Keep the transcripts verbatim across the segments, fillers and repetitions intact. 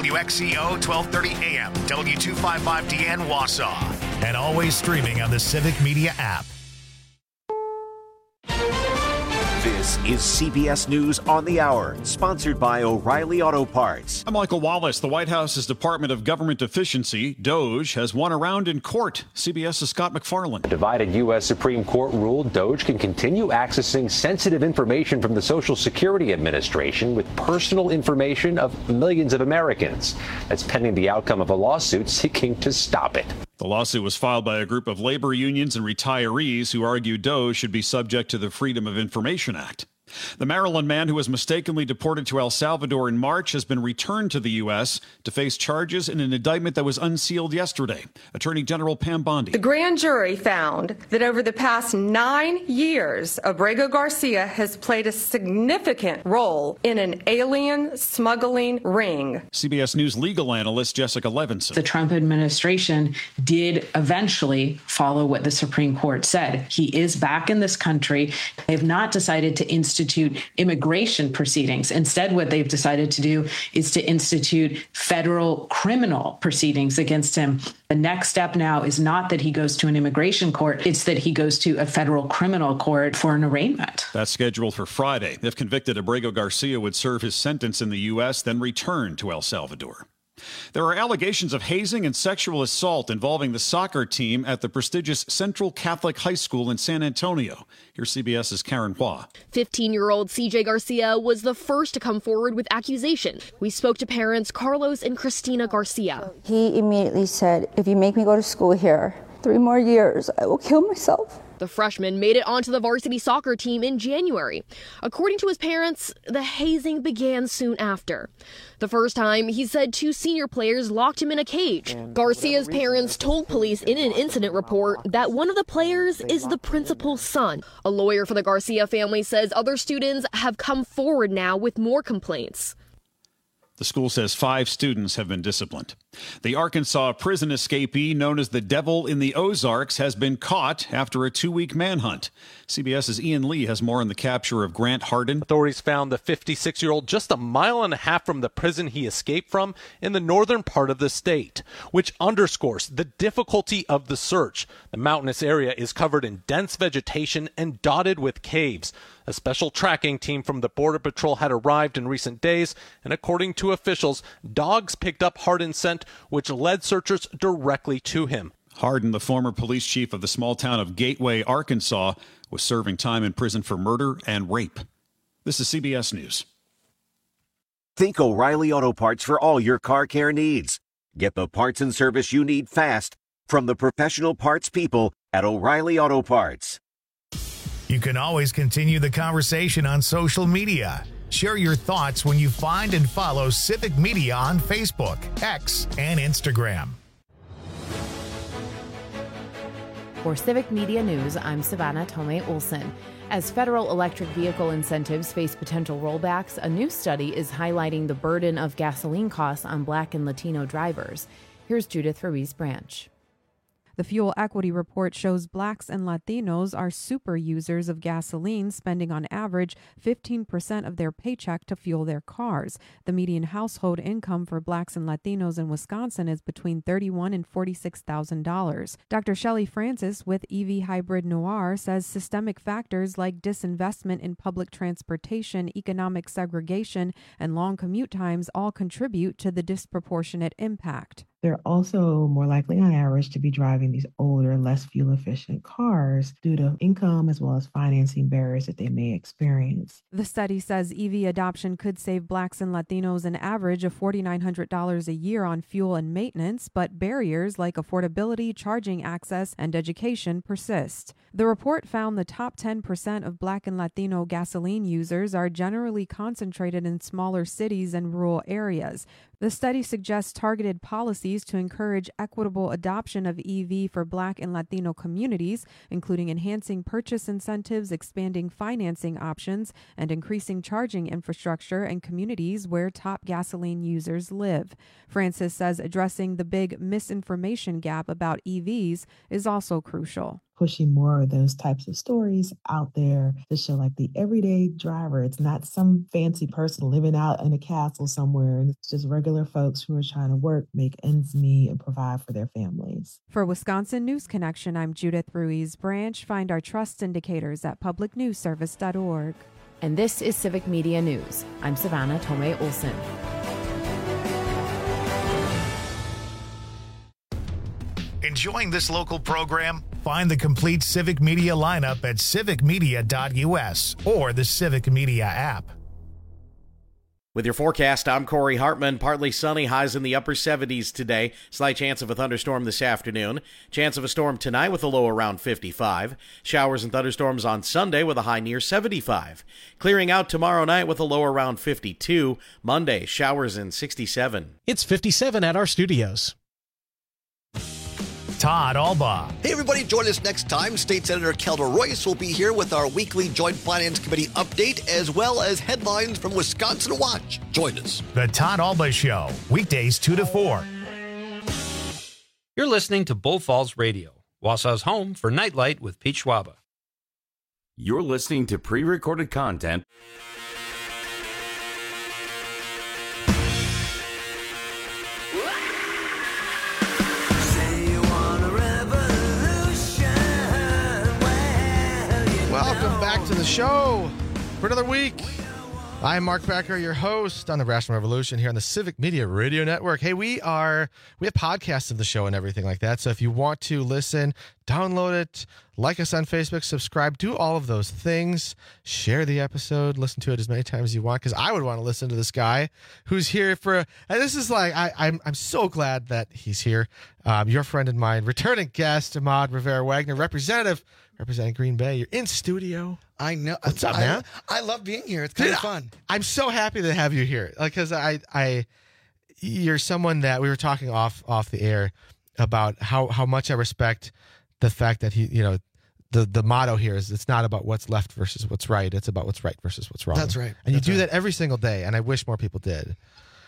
W X E O twelve thirty A M, W two fifty-five D N Wausau, and always streaming on the Civic Media app. This is C B S News on the Hour, sponsored by O'Reilly Auto Parts. I'm Michael Wallace. The White House's Department of Government Efficiency, DOGE, has won a round in court. CBS's Scott McFarland. A divided U S Supreme Court ruled DOGE can continue accessing sensitive information from the Social Security Administration with personal information of millions of Americans. That's pending the outcome of a lawsuit seeking to stop it. The lawsuit was filed by a group of labor unions and retirees who argue DOGE should be subject to the Freedom of Information Act. The Maryland man who was mistakenly deported to El Salvador in March has been returned to the U S to face charges in an indictment that was unsealed yesterday. Attorney General Pam Bondi. The grand jury found that over the past nine years, Abrego Garcia has played a significant role in an alien smuggling ring. C B S News legal analyst Jessica Levinson. The Trump administration did eventually follow what the Supreme Court said. He is back in this country. They have not decided to institute immigration proceedings. Instead, what they've decided to do is to institute federal criminal proceedings against him. The next step now is not that he goes to an immigration court, it's that he goes to a federal criminal court for an arraignment. That's scheduled for Friday. If convicted, Abrego Garcia would serve his sentence in the U S, then return to El Salvador. There are allegations of hazing and sexual assault involving the soccer team at the prestigious Central Catholic High School in San Antonio. Here's CBS's Karen Hua. fifteen-year-old C J Garcia was the first to come forward with accusation. We spoke to parents Carlos and Christina Garcia. He immediately said, if you make me go to school here three more years, I will kill myself. The freshman made it onto the varsity soccer team in January. According to his parents, the hazing began soon after. The first time, he said two senior players locked him in a cage. And Garcia's parents told police in an incident report that one of the players is the principal's son. A lawyer for the Garcia family says other students have come forward now with more complaints. The school says five students have been disciplined. The Arkansas prison escapee known as the Devil in the Ozarks has been caught after a two-week manhunt. CBS's Ian Lee has more on the capture of Grant Hardin. Authorities found the fifty-six-year-old just a mile and a half from the prison he escaped from in the northern part of the state, which underscores the difficulty of the search. The mountainous area is covered in dense vegetation and dotted with caves. A special tracking team from the Border Patrol had arrived in recent days, and according to officials, dogs picked up Hardin's scent, which led searchers directly to him. Hardin, the former police chief of the small town of Gateway, Arkansas, was serving time in prison for murder and rape. This is C B S News. Think O'Reilly Auto Parts for all your car care needs. Get the parts and service you need fast from the professional parts people at O'Reilly Auto Parts. You can always continue the conversation on social media. Share your thoughts when you find and follow Civic Media on Facebook, X, and Instagram. For Civic Media News, I'm Savannah Tomei Olson. As federal electric vehicle incentives face potential rollbacks, a new study is highlighting the burden of gasoline costs on Black and Latino drivers. Here's Judith Ruiz Branch. The Fuel Equity Report shows Blacks and Latinos are super users of gasoline, spending on average fifteen percent of their paycheck to fuel their cars. The median household income for Blacks and Latinos in Wisconsin is between thirty-one thousand dollars and forty-six thousand dollars. Doctor Shelley Francis with E V Hybrid Noir says systemic factors like disinvestment in public transportation, economic segregation, and long commute times all contribute to the disproportionate impact. They're also more likely on average to be driving these older, less fuel-efficient cars due to income as well as financing barriers that they may experience. The study says E V adoption could save Blacks and Latinos an average of four thousand nine hundred dollars a year on fuel and maintenance, but barriers like affordability, charging access, and education persist. The report found the top ten percent of Black and Latino gasoline users are generally concentrated in smaller cities and rural areas. The study suggests targeted policies to encourage equitable adoption of E V for Black and Latino communities, including enhancing purchase incentives, expanding financing options, and increasing charging infrastructure in communities where top gasoline users live. Francis says addressing the big misinformation gap about E Vs is also crucial. pushing more of those types of stories out there to show like the everyday driver. It's not some fancy person living out in a castle somewhere. And it's just regular folks who are trying to work, make ends meet, and provide for their families. For Wisconsin News Connection, I'm Judith Ruiz Branch. Find our trust indicators at public news service dot org. And this is Civic Media News. I'm Savannah Tomei Olson. Enjoying this local program? Find the complete Civic Media lineup at civic media dot u s or the Civic Media app. With your forecast, I'm Corey Hartman. Partly sunny, highs in the upper seventies today. Slight chance of a thunderstorm this afternoon. Chance of a storm tonight with a low around fifty-five. Showers and thunderstorms on Sunday with a high near seventy-five. Clearing out tomorrow night with a low around fifty-two. Monday, showers in sixty-seven. It's fifty-seven at our studios. Todd Albaugh. Hey, everybody, join us next time. State Senator Kelda Royce will be here with our weekly Joint Finance Committee update, as well as headlines from Wisconsin Watch. Join us. The Todd Albaugh Show, weekdays two to four. You're listening to Bull Falls Radio, Wausau's home for Nightlight with Pete Schwaba. You're listening to pre-recorded content. Welcome back to the show for another week. I'm Mark Becker, your host on the Rational Revolution here on the Civic Media Radio Network. Hey, we are we have podcasts of the show and everything like that. So if you want to listen, download it, like us on Facebook, subscribe, do all of those things. Share the episode, listen to it as many times as you want, because I would want to listen to this guy who's here for. And this is like I, I'm I'm so glad that he's here. Um, your friend and mine, returning guest Ahmad Rivera Wagner, representative. Representing Green Bay. You're in studio. I know. What's up, I, man? I love being here. It's kind Dude, of fun. I'm so happy to have you here. Like, cause I, I, you're someone that we were talking off, off the air about how, how much I respect the fact that he, you know, the, the motto here is it's not about what's left versus what's right. It's about what's right versus what's wrong. That's right. And That's you do right. that every single day. And I wish more people did.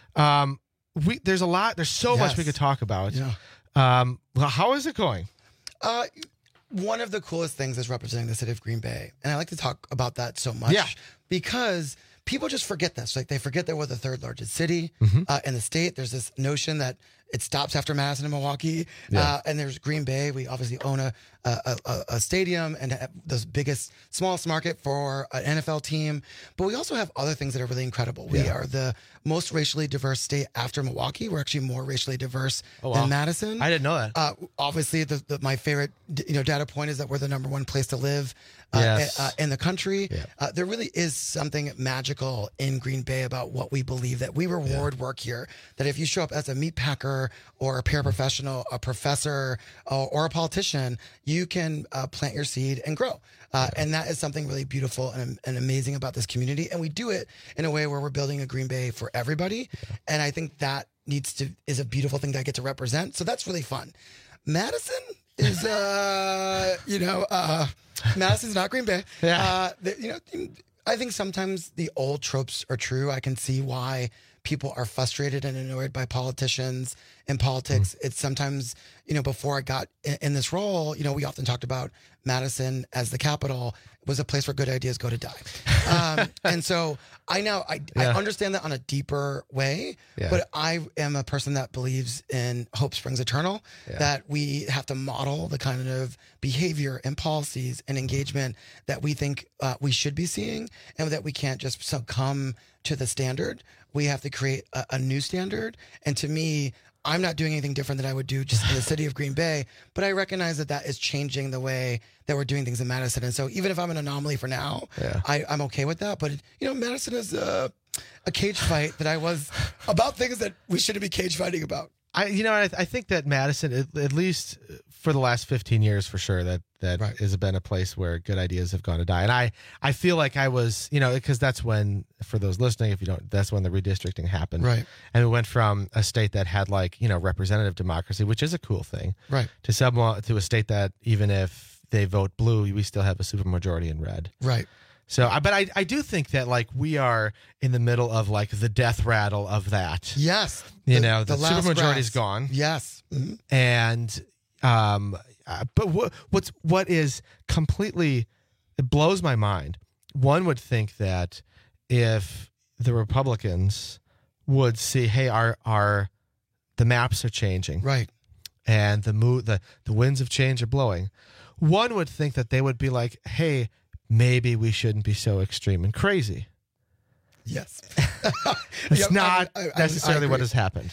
Um, we, there's a lot, there's so Yes. much we could talk about. Yeah. Um, well, how is it going? Uh, one of the coolest things is representing the city of Green Bay. And I like to talk about that so much Yeah. because people just forget this. Like they forget that we're the third largest city Mhm. uh, in the state. There's this notion that it stops after Madison and Milwaukee. Yeah. Uh, and there's Green Bay. We obviously own a a, a, a stadium and have the biggest, smallest market for an N F L team. But we also have other things that are really incredible. We Yeah. are the most racially diverse state after Milwaukee. We're actually more racially diverse Oh, wow. than Madison. I didn't know that. Uh, obviously, the, the, my favorite d- you know data point is that we're the number one place to live uh, Yes. uh, in the country. Yeah. Uh, there really is something magical in Green Bay about what we believe, that we reward work here. That if you show up as a meat packer or a paraprofessional, a professor, or, or a politician, you can uh, plant your seed and grow. Uh, and that is something really beautiful and, and amazing about this community. And we do it in a way where we're building a Green Bay for everybody. And I think that needs to is a beautiful thing that I get to represent. So that's really fun. Madison is, uh, you know, uh, Madison's not Green Bay. Yeah. Uh, the, you know, I think sometimes the old tropes are true. I can see why people are frustrated and annoyed by politicians and politics. Mm. It's sometimes, you know, before I got in, in this role, you know, we often talked about Madison as the capital was a place where good ideas go to die. Um, and so I now, I, Yeah. I understand that on a deeper way, Yeah. but I am a person that believes in hope springs eternal, Yeah. that we have to model the kind of behavior and policies and engagement that we think uh, we should be seeing, and that we can't just succumb to the standard. We have to create a, a new standard. And to me, I'm not doing anything different than I would do just in the city of Green Bay, but I recognize that that is changing the way that we're doing things in Madison. And so even if I'm an anomaly for now, Yeah. I, I'm okay with that. But, you know, Madison is a, a cage fight that I was about things that we shouldn't be cage fighting about. I, you know, I, I think that Madison, at, at least for the last fifteen years, for sure, that that Right. has been a place where good ideas have gone to die. And I, I feel like I was, you know, because that's when, for those listening, if you don't, that's when the redistricting happened. Right. And we went from a state that had like, you know, representative democracy, which is a cool thing, Right. to someone to a state that even if they vote blue, we still have a supermajority in red. Right. So, I- but I, I do think that like we are in the middle of like the death rattle of that. Yes. You The- know, the, the last supermajority's grasp. gone. Yes. Mhm. And um, uh, but what what's what is completely, it blows my mind. One would think that if the Republicans would see, hey, our our the maps are changing, right, and the mo- the the winds of change are blowing, one would think that they would be like, hey, maybe we shouldn't be so extreme and crazy. Yes. It's Yeah, not I- I- I necessarily agree. what has happened.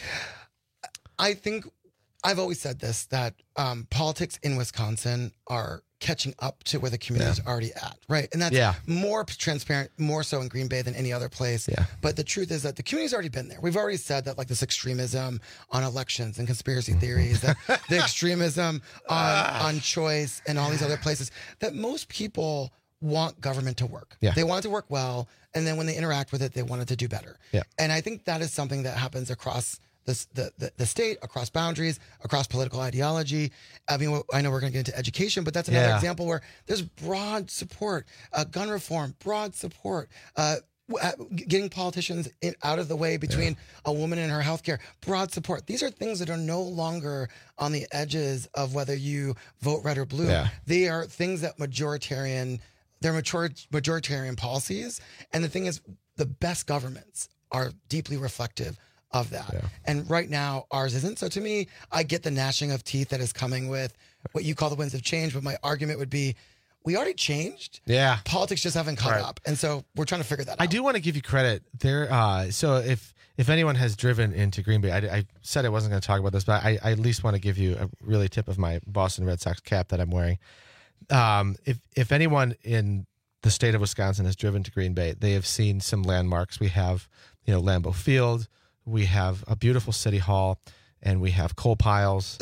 I think I've always said this, that um, politics in Wisconsin are catching up to where the community is Yeah. already at, right? And that's Yeah. more transparent, more so in Green Bay than any other place. Yeah. But the truth is that the community's already been there. We've already said that, like, this extremism on elections and conspiracy Mm-hmm. theories, that the extremism on, on choice and all these other places, that most people want government to work. Yeah. They want it to work well, and then when they interact with it, they want it to do better. Yeah. And I think that is something that happens across this, the, the the state, across boundaries, across political ideology. I mean, I know we're going to get into education, but that's another Yeah. example where there's broad support, uh, gun reform, broad support, uh, w- uh, getting politicians in, out of the way between a woman and her healthcare, broad support. These are things that are no longer on the edges of whether you vote red or blue. Yeah. They are things that majoritarian, they're mature, majoritarian policies. And the thing is, the best governments are deeply reflective of that. Yeah. And right now, ours isn't. So to me, I get the gnashing of teeth that is coming with what you call the winds of change. But my argument would be, we already changed. Yeah. Politics just haven't caught Right. up. And so we're trying to figure that out. I do want to give you credit there. Uh, so if if anyone has driven into Green Bay, I, I said I wasn't going to talk about this, but I, I at least want to give you a really tip of my Boston Red Sox cap that I'm wearing. Um, if if anyone in the state of Wisconsin has driven to Green Bay, they have seen some landmarks. We have, you know, Lambeau Field. We have a beautiful city hall, and we have coal piles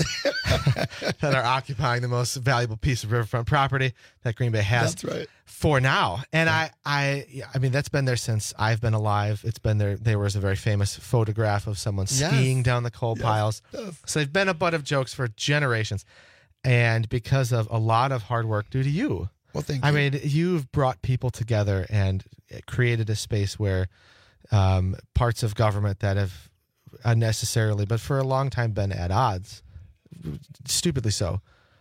that are occupying the most valuable piece of riverfront property that Green Bay has. That's right. For now. And I, I, yeah, I mean, that's been there since I've been alive. It's been there. There was a very famous photograph of someone Yes. skiing down the coal Yes, piles. yes. So they've been a butt of jokes for generations. And because of a lot of hard work due to you. Well, thank I you. mean, you've brought people together and created a space where um, parts of government that have unnecessarily, but for a long time been at odds, stupidly so,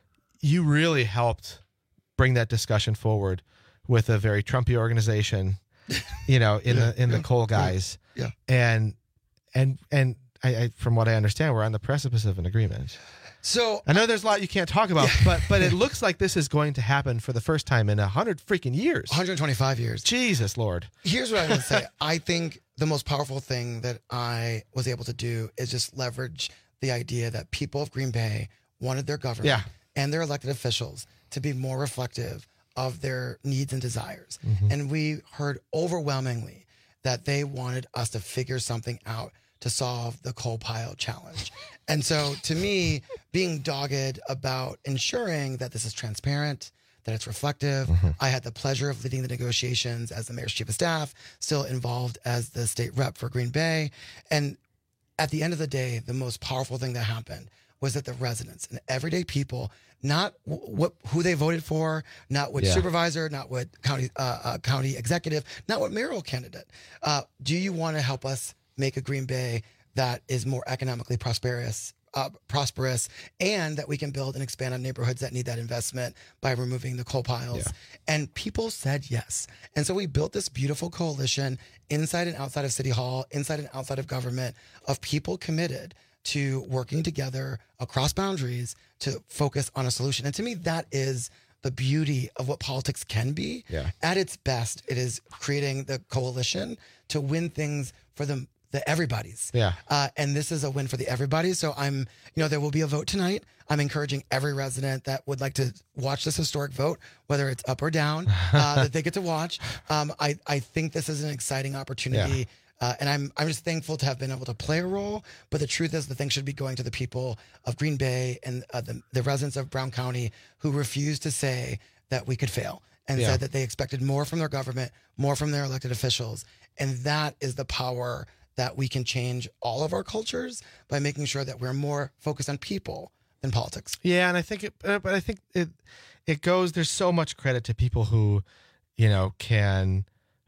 you really helped bring that discussion forward with a very Trumpy organization, you know, in Yeah, the in yeah, the coal guys. Yeah. And and and I, I from what I understand, we're on the precipice of an agreement. So I know there's a lot you can't talk about, but but it looks like this is going to happen for the first time in a hundred freaking years. one hundred twenty-five years. Jesus Lord. Here's what I would say. I think the most powerful thing that I was able to do is just leverage the idea that people of Green Bay wanted their government Yeah. and their elected officials to be more reflective of their needs and desires. Mm-hmm. And we heard overwhelmingly that they wanted us to figure something out to solve the coal pile challenge. And so to me, being dogged about ensuring that this is transparent, that it's reflective. Mm-hmm. I had the pleasure of leading the negotiations as the mayor's chief of staff, still involved as the state rep for Green Bay. And at the end of the day, the most powerful thing that happened was that the residents and everyday people, not w- what who they voted for, not what Yeah. supervisor, not what county uh, uh, county executive, not what mayoral candidate. Uh, do you want to help us make a Green Bay that is more economically prosperous, uh, prosperous, and that we can build and expand on neighborhoods that need that investment by removing the coal piles? Yeah. And people said yes. And so we built this beautiful coalition inside and outside of City Hall, inside and outside of government, of people committed to working together across boundaries to focus on a solution. And to me, that is the beauty of what politics can be. Yeah. At its best, it is creating the coalition to win things for the the everybody's. Yeah. Uh, and this is a win for the everybody. So I'm, you know, there will be a vote tonight. I'm encouraging every resident that would like to watch this historic vote, whether it's up or down, uh, that they get to watch. Um, I, I think this is an exciting opportunity. Yeah. Uh, and I'm I'm just thankful to have been able to play a role. But the truth is, the thing should be going to the people of Green Bay and uh, the, the residents of Brown County who refused to say that we could fail and Yeah. said that they expected more from their government, more from their elected officials. And that is the power that we can change all of our cultures by making sure that we're more focused on people than politics. Yeah, and I think it, uh, but I think it, it goes. There's so much credit to people who, you know, can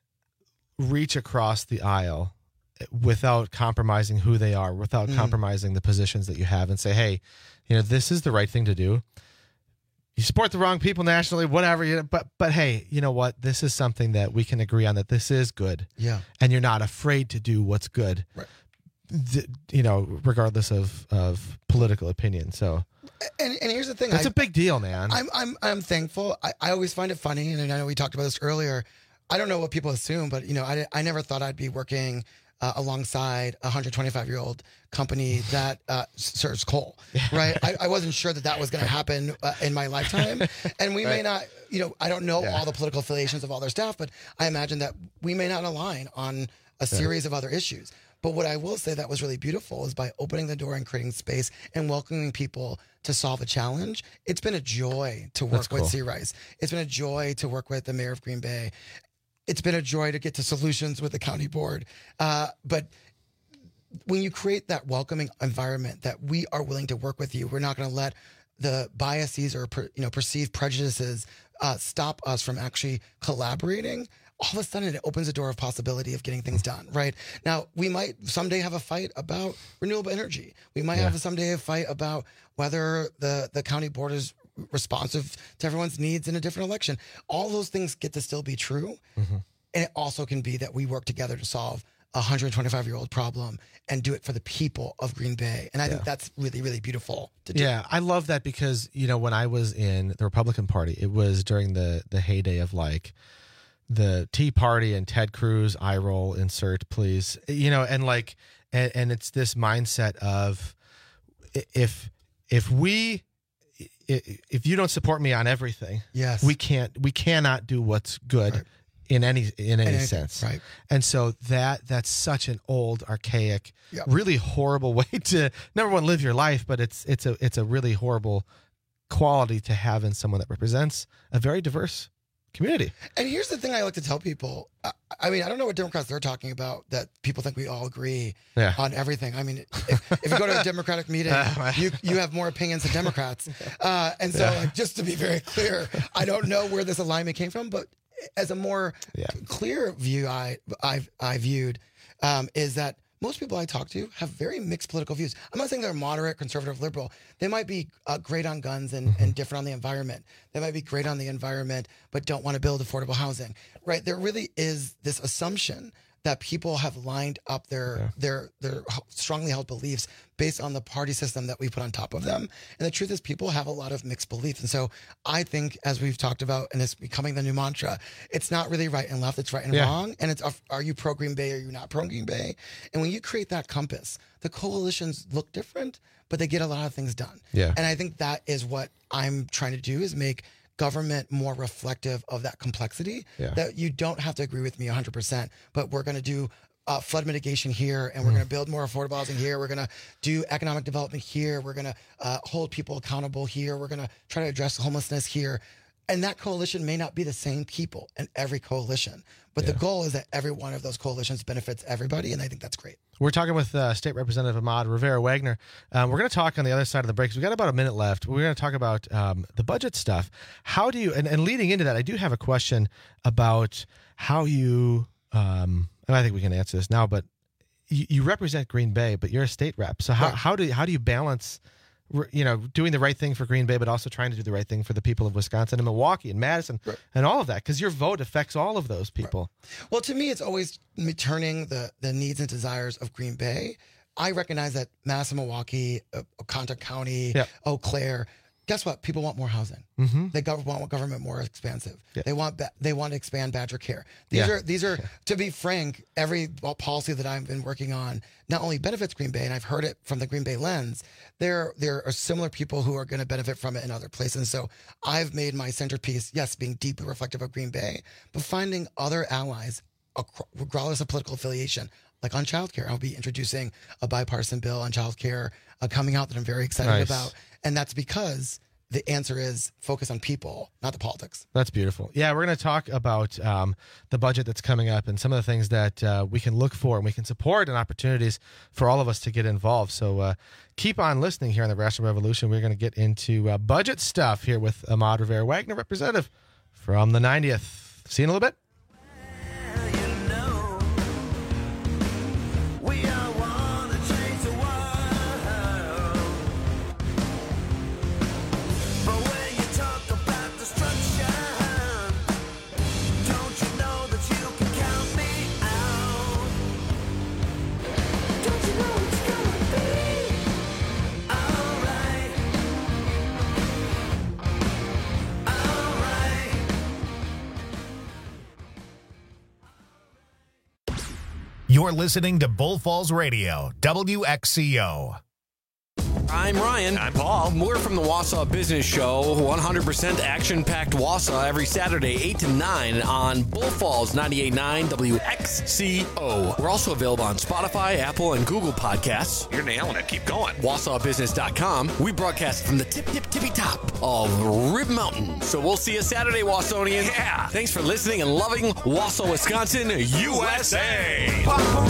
reach across the aisle without compromising who they are, without Mm. compromising the positions that you have, and say, hey, you know, this is the right thing to do. you support the wrong people nationally, whatever. You know, but but hey, you know what? This is something that we can agree on, that this is good. Yeah. And you're not afraid to do what's good. Right. Th- you know, regardless of, of political opinion. So, and, and here's the thing. It's I, a big deal, man. I'm I'm I'm thankful. I, I always find it funny, and I know we talked about this earlier. I don't know what people assume, but you know, I, I never thought I'd be working uh, alongside a one hundred twenty-five year old company that uh, serves coal, right? I, I wasn't sure that that was going to happen uh, in my lifetime, and we Right. may not. You know, I don't know Yeah. all the political affiliations of all their staff, but I imagine that we may not align on a series of other issues. But what I will say that was really beautiful is by opening the door and creating space and welcoming people to solve a challenge. It's been a joy to work That's with cool. C. Rice. It's been a joy to work with the mayor of Green Bay. It's been a joy to get to solutions with the county board. Uh, but when you create that welcoming environment that we are willing to work with you, we're not going to let the biases or per, you know perceived prejudices uh, stop us from actually collaborating. All of a sudden, it opens a door of possibility of getting things done. Right now, we might someday have a fight about renewable energy. We might Yeah. have someday a fight about whether the the county board is responsive to everyone's needs in a different election. All those things get to still be true, Mm-hmm. and it also can be that we work together to solve a one hundred twenty-five year old problem and do it for the people of Green Bay. And I think Yeah. that's really, really beautiful to do. Yeah, I love that because, you know, when I was in the Republican Party, it was during the the heyday of like the Tea Party and Ted Cruz, eye roll, insert, please. You know, and like, and, and it's this mindset of if if we if you don't support me on everything, Yes. we can't we cannot do what's good. Right. In any in any anything, sense, right. And so that that's such an old, archaic, Yep. really horrible way to number one live your life, but it's it's a it's a really horrible quality to have in someone that represents a very diverse community. And here's the thing I like to tell people. I, I mean, I don't know what Democrats they're talking about that people think we all agree Yeah. on everything. I mean, if, if you go to a Democratic meeting, you you have more opinions than Democrats. Uh, and so, Yeah. like, just to be very clear, I don't know where this alignment came from, but as a more Yeah. clear view, I I I viewed um, is that most people I talk to have very mixed political views. I'm not saying they're moderate, conservative, liberal. They might be uh, great on guns and, Mm-hmm. and different on the environment. They might be great on the environment, but don't want to build affordable housing. Right? There really is this assumption that people have lined up their their their strongly held beliefs based on the party system that we put on top of them. And the truth is, people have a lot of mixed beliefs. And so I think, as we've talked about, and it's becoming the new mantra, it's not really right and left, it's right and Yeah. wrong. And it's, are you pro Green Bay or are you not pro Green Bay? And when you create that compass, the coalitions look different, but they get a lot of things done. Yeah. And I think that is what I'm trying to do, is make government more reflective of that complexity. Yeah. That you don't have to agree with me one hundred percent, but we're going to do uh, flood mitigation here, and we're going to build more affordable housing here. We're going to do economic development here. We're going to uh, hold people accountable here. We're going to try to address homelessness here. And that coalition may not be the same people in every coalition, but the goal is that every one of those coalitions benefits everybody, and I think that's great. We're talking with uh, State Representative Ahmad Rivera-Wagner. Um, we're going to talk on the other side of the break. So we've got about a minute left. We're going to talk about um, the budget stuff. How do you, and, and leading into that, I do have a question about how you, um, and I think we can answer this now, but you, you represent Green Bay, but you're a state rep. So how, Right. how do how do you balance, you know, doing the right thing for Green Bay, but also trying to do the right thing for the people of Wisconsin and Milwaukee and Madison Right. and all of that? Because your vote affects all of those people. Well, to me, it's always turning the, the needs and desires of Green Bay. I recognize that Madison, Milwaukee, uh, Oconto County, Yep. Eau Claire, guess what? People want more housing. Mm-hmm. They gov- want government more expansive. Yeah. They want ba- they want to expand Badger Care. These Yeah. are these are to be frank, every policy that I've been working on not only benefits Green Bay, and I've heard it from the Green Bay lens. There there are similar people who are going to benefit from it in other places. And so I've made my centerpiece, yes, being deeply reflective of Green Bay, but finding other allies acro- regardless of political affiliation. Like on childcare, I'll be introducing a bipartisan bill on childcare uh, coming out that I'm very excited Nice. about, and that's because the answer is focus on people, not the politics. That's beautiful. Yeah, we're going to talk about um, the budget that's coming up and some of the things that uh, we can look for and we can support and opportunities for all of us to get involved. So uh, keep on listening here on the Rational Revolution. We're going to get into uh, budget stuff here with Ahmad Rivera-Wagner, representative from the ninetieth. See you in a little bit. But when you talk You're listening to Bull Falls Radio, W X C O. I'm Ryan. I'm Paul. We're from the Wausau Business Show, one hundred percent action-packed Wausau every Saturday, eight to nine on Bull Falls ninety-eight point nine W X C O. We're also available on Spotify, Apple, and Google Podcasts. You're nailing it. Keep going. Wausau Business dot com. We broadcast from the tip, tip, tippy top of Rib Mountain. So we'll see you Saturday, Wausonians. Yeah. Thanks for listening and loving Wausau, Wisconsin, U S A.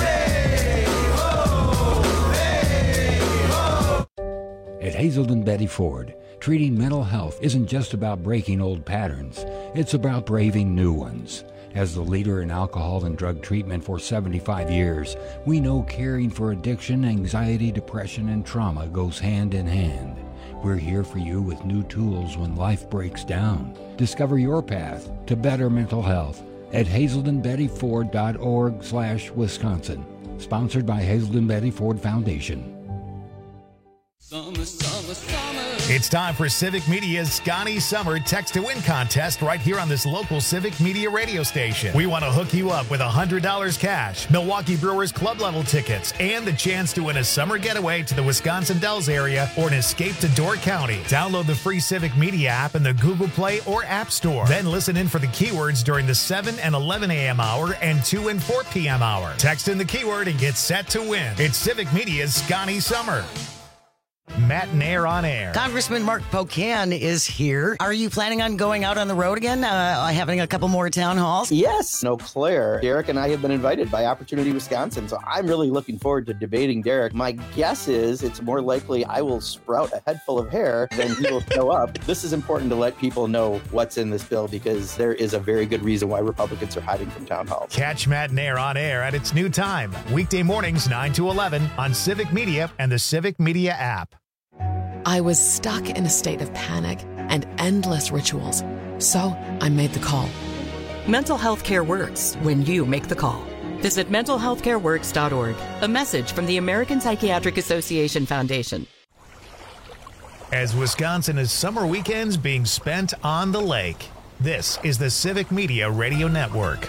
At Hazelden Betty Ford, treating mental health isn't just about breaking old patterns, it's about braving new ones. As the leader in alcohol and drug treatment for seventy-five years, we know caring for addiction, anxiety, depression, and trauma goes hand in hand. We're here for you with new tools when life breaks down. Discover your path to better mental health at hazelden betty ford dot org slash Wisconsin. Sponsored by Hazelden Betty Ford Foundation. Summer, summer, summer. It's time for Civic Media's Scotty Summer Text to Win contest right here on this local Civic Media radio station. We want to hook you up with one hundred dollars cash, Milwaukee Brewers club level tickets, and the chance to win a summer getaway to the Wisconsin Dells area or an escape to Door County. Download the free Civic Media app in the Google Play or App Store. Then listen in for the keywords during the seven and eleven a.m. hour and two and four p.m. hour. Text in the keyword and get set to win. It's Civic Media's Scotty Summer. Matt and Air on Air. Congressman Mark Pocan is here. Are you planning on going out on the road again, uh, having a couple more town halls? Yes. Eau Claire. Derek and I have been invited by Opportunity Wisconsin, so I'm really looking forward to debating Derek. My guess is it's more likely I will sprout a head full of hair than he will show up. This is important to let people know what's in this bill because there is a very good reason why Republicans are hiding from town halls. Catch Matt and Air on Air at its new time, weekday mornings nine to eleven on Civic Media and the Civic Media app. I was stuck in a state of panic and endless rituals, so I made the call. Mental health care works when you make the call. Visit mental health care works dot org. A message from the American Psychiatric Association Foundation. As Wisconsin is summer weekends being spent on the lake, this is the Civic Media Radio Network.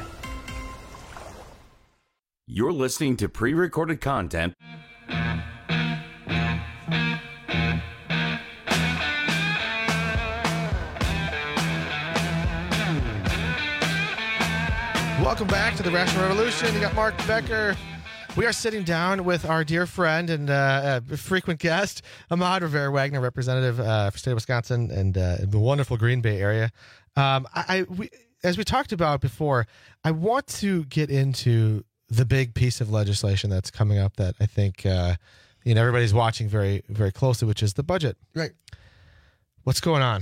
You're listening to pre-recorded content. Welcome back to the Rational Revolution. You got Mark Becker. We are sitting down with our dear friend and uh, uh, frequent guest, Ahmad Rivera-Wagner, representative uh, for state of Wisconsin and uh, the wonderful Green Bay area. Um, I, I we, as we talked about before, I want to get into the big piece of legislation that's coming up that I think uh, you know everybody's watching very, very closely, which is the budget. Right. What's going on?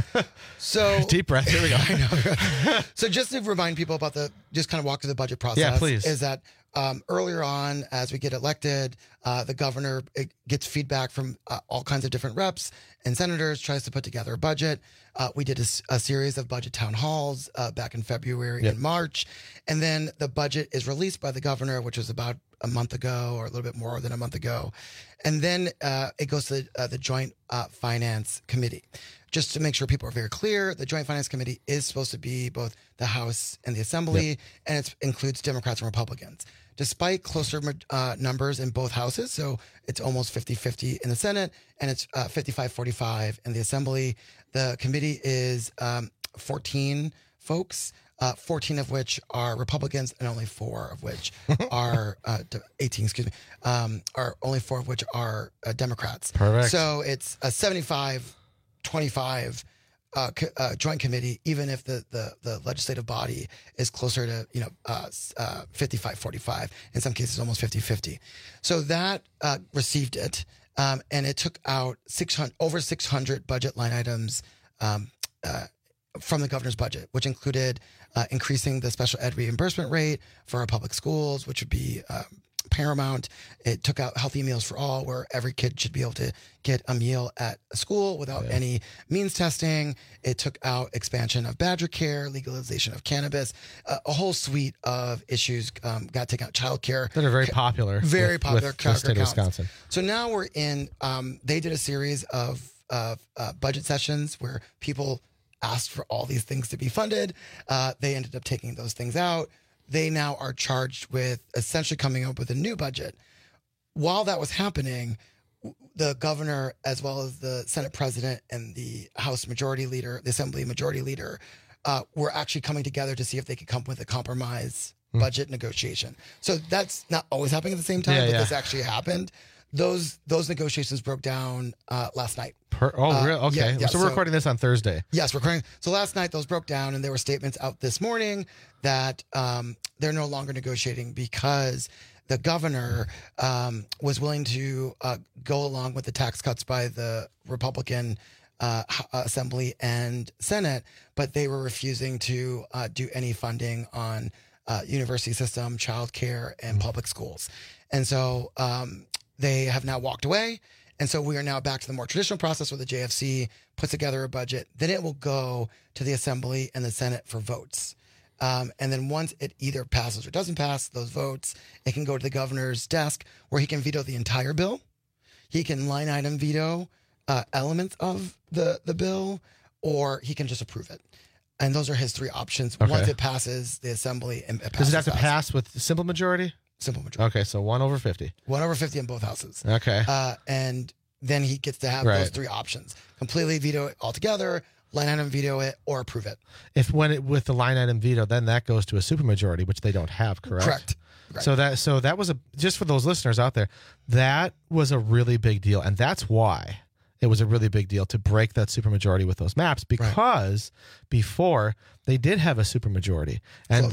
So deep breath. Here we go. I know. So just to remind people about the, just kind of walk through the budget process. Yeah, please. Is that um, earlier on, as we get elected, uh, the governor gets feedback from uh, all kinds of different reps and senators, tries to put together a budget. Uh, we did a, a series of budget town halls uh, back in February Yep. and March, and then the budget is released by the governor, which was about a month ago or a little bit more than a month ago. And then uh, it goes to the, uh, the Joint uh, Finance Committee. Just to make sure people are very clear, the Joint Finance Committee is supposed to be both the House and the Assembly, Yep. and it includes Democrats and Republicans. Despite closer uh, numbers in both houses, so it's almost fifty-fifty in the Senate, and it's uh, fifty-five forty-five in the Assembly, the committee is um, fourteen folks, uh, fourteen of which are Republicans, and only four of which are, uh, eighteen, excuse me, um, are only four of which are uh, Democrats. Perfect. So it's a seventy-five twenty-five uh, co- uh, joint committee, even if the, the, the legislative body is closer to, you know, uh, uh, fifty-five forty-five, in some cases almost fifty-fifty. So that uh, received it, um, and it took out six hundred, over six hundred budget line items um, uh, from the governor's budget, which included uh, increasing the special ed reimbursement rate for our public schools, which would be um, paramount. It took out healthy meals for all, where every kid should be able to get a meal at a school without Yeah. any means testing. It took out expansion of Badger care, legalization of cannabis, uh, a whole suite of issues um, got taken out. Childcare That are very popular. very with, popular with the Congress state of accounts. Wisconsin. So now we're in. Um, they did a series of of uh, budget sessions where people asked for all these things to be funded. Uh, they ended up taking those things out. they now are charged with essentially coming up with a new budget. While that was happening, the governor, as well as the Senate president and the House majority leader, the Assembly majority leader, uh, were actually coming together to see if they could come up with a compromise mm. budget negotiation. So that's not always happening at the same time, yeah, but yeah. this actually happened. Those those negotiations broke down uh, last night. Per, oh, uh, really? Okay. Yeah, yeah, so we're so, recording this on Thursday. Yes, we're recording. So last night those broke down, and there were statements out this morning that um, they're no longer negotiating because the governor um, was willing to uh, go along with the tax cuts by the Republican uh, Assembly and Senate, but they were refusing to uh, do any funding on uh, university system, childcare, and mm-hmm. public schools. And so um, they have now walked away. And so we are now back to the more traditional process where the J F C puts together a budget. Then it will go to the Assembly and the Senate for votes. Um, and then once it either passes or doesn't pass those votes, it can go to the governor's desk where he can veto the entire bill. He can line item veto uh, elements of the, the bill, or he can just approve it. And those are his three options. Okay. Once it passes the Assembly, and it passes. Does it have to pass with simple majority? Simple majority. Okay, so one over fifty. One over fifty in both houses. Okay. Uh, and then he gets to have right. those three options. Completely veto it altogether, line item veto it, or approve it. If when it with the line item veto, then that goes to a supermajority, which they don't have, correct? Correct. Right. So that so that was a just for those listeners out there, that was a really big deal, and that's why it was a really big deal to break that supermajority with those maps, because right. before they did have a supermajority, and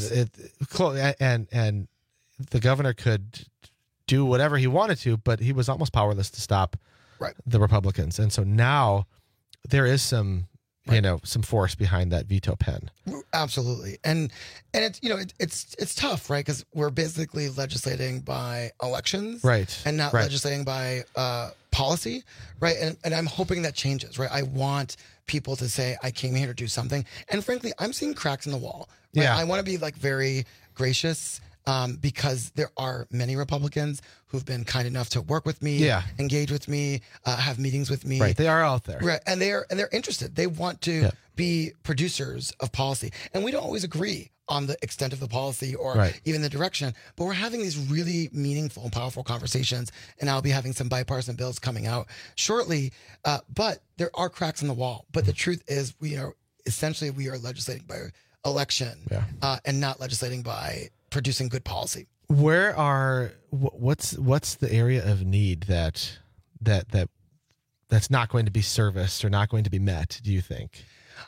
it, and and the governor could do whatever he wanted to, but he was almost powerless to stop right. the Republicans, and so now there is some. Right. You know, some force behind that veto pen. Absolutely, and and it's you know it, it's it's tough, right? Because we're basically legislating by elections, right, and not right. legislating by uh, policy, right? And and I'm hoping that changes, right? I want people to say, I came here to do something, and frankly, I'm seeing cracks in the wall. Right? Yeah, I want to be like very gracious. Um, because there are many Republicans who've been kind enough to work with me, yeah. engage with me, uh, have meetings with me. Right, they are out there, right? And they're and they're interested. They want to yeah. be producers of policy, and we don't always agree on the extent of the policy or right. even the direction. But we're having these really meaningful and powerful conversations, and I'll be having some bipartisan bills coming out shortly. Uh, but there are cracks in the wall. But the truth is, we are essentially we are legislating by election, yeah. uh, and not legislating by producing good policy. Where are what's what's the area of need that that that that's not going to be serviced or not going to be met, do you think?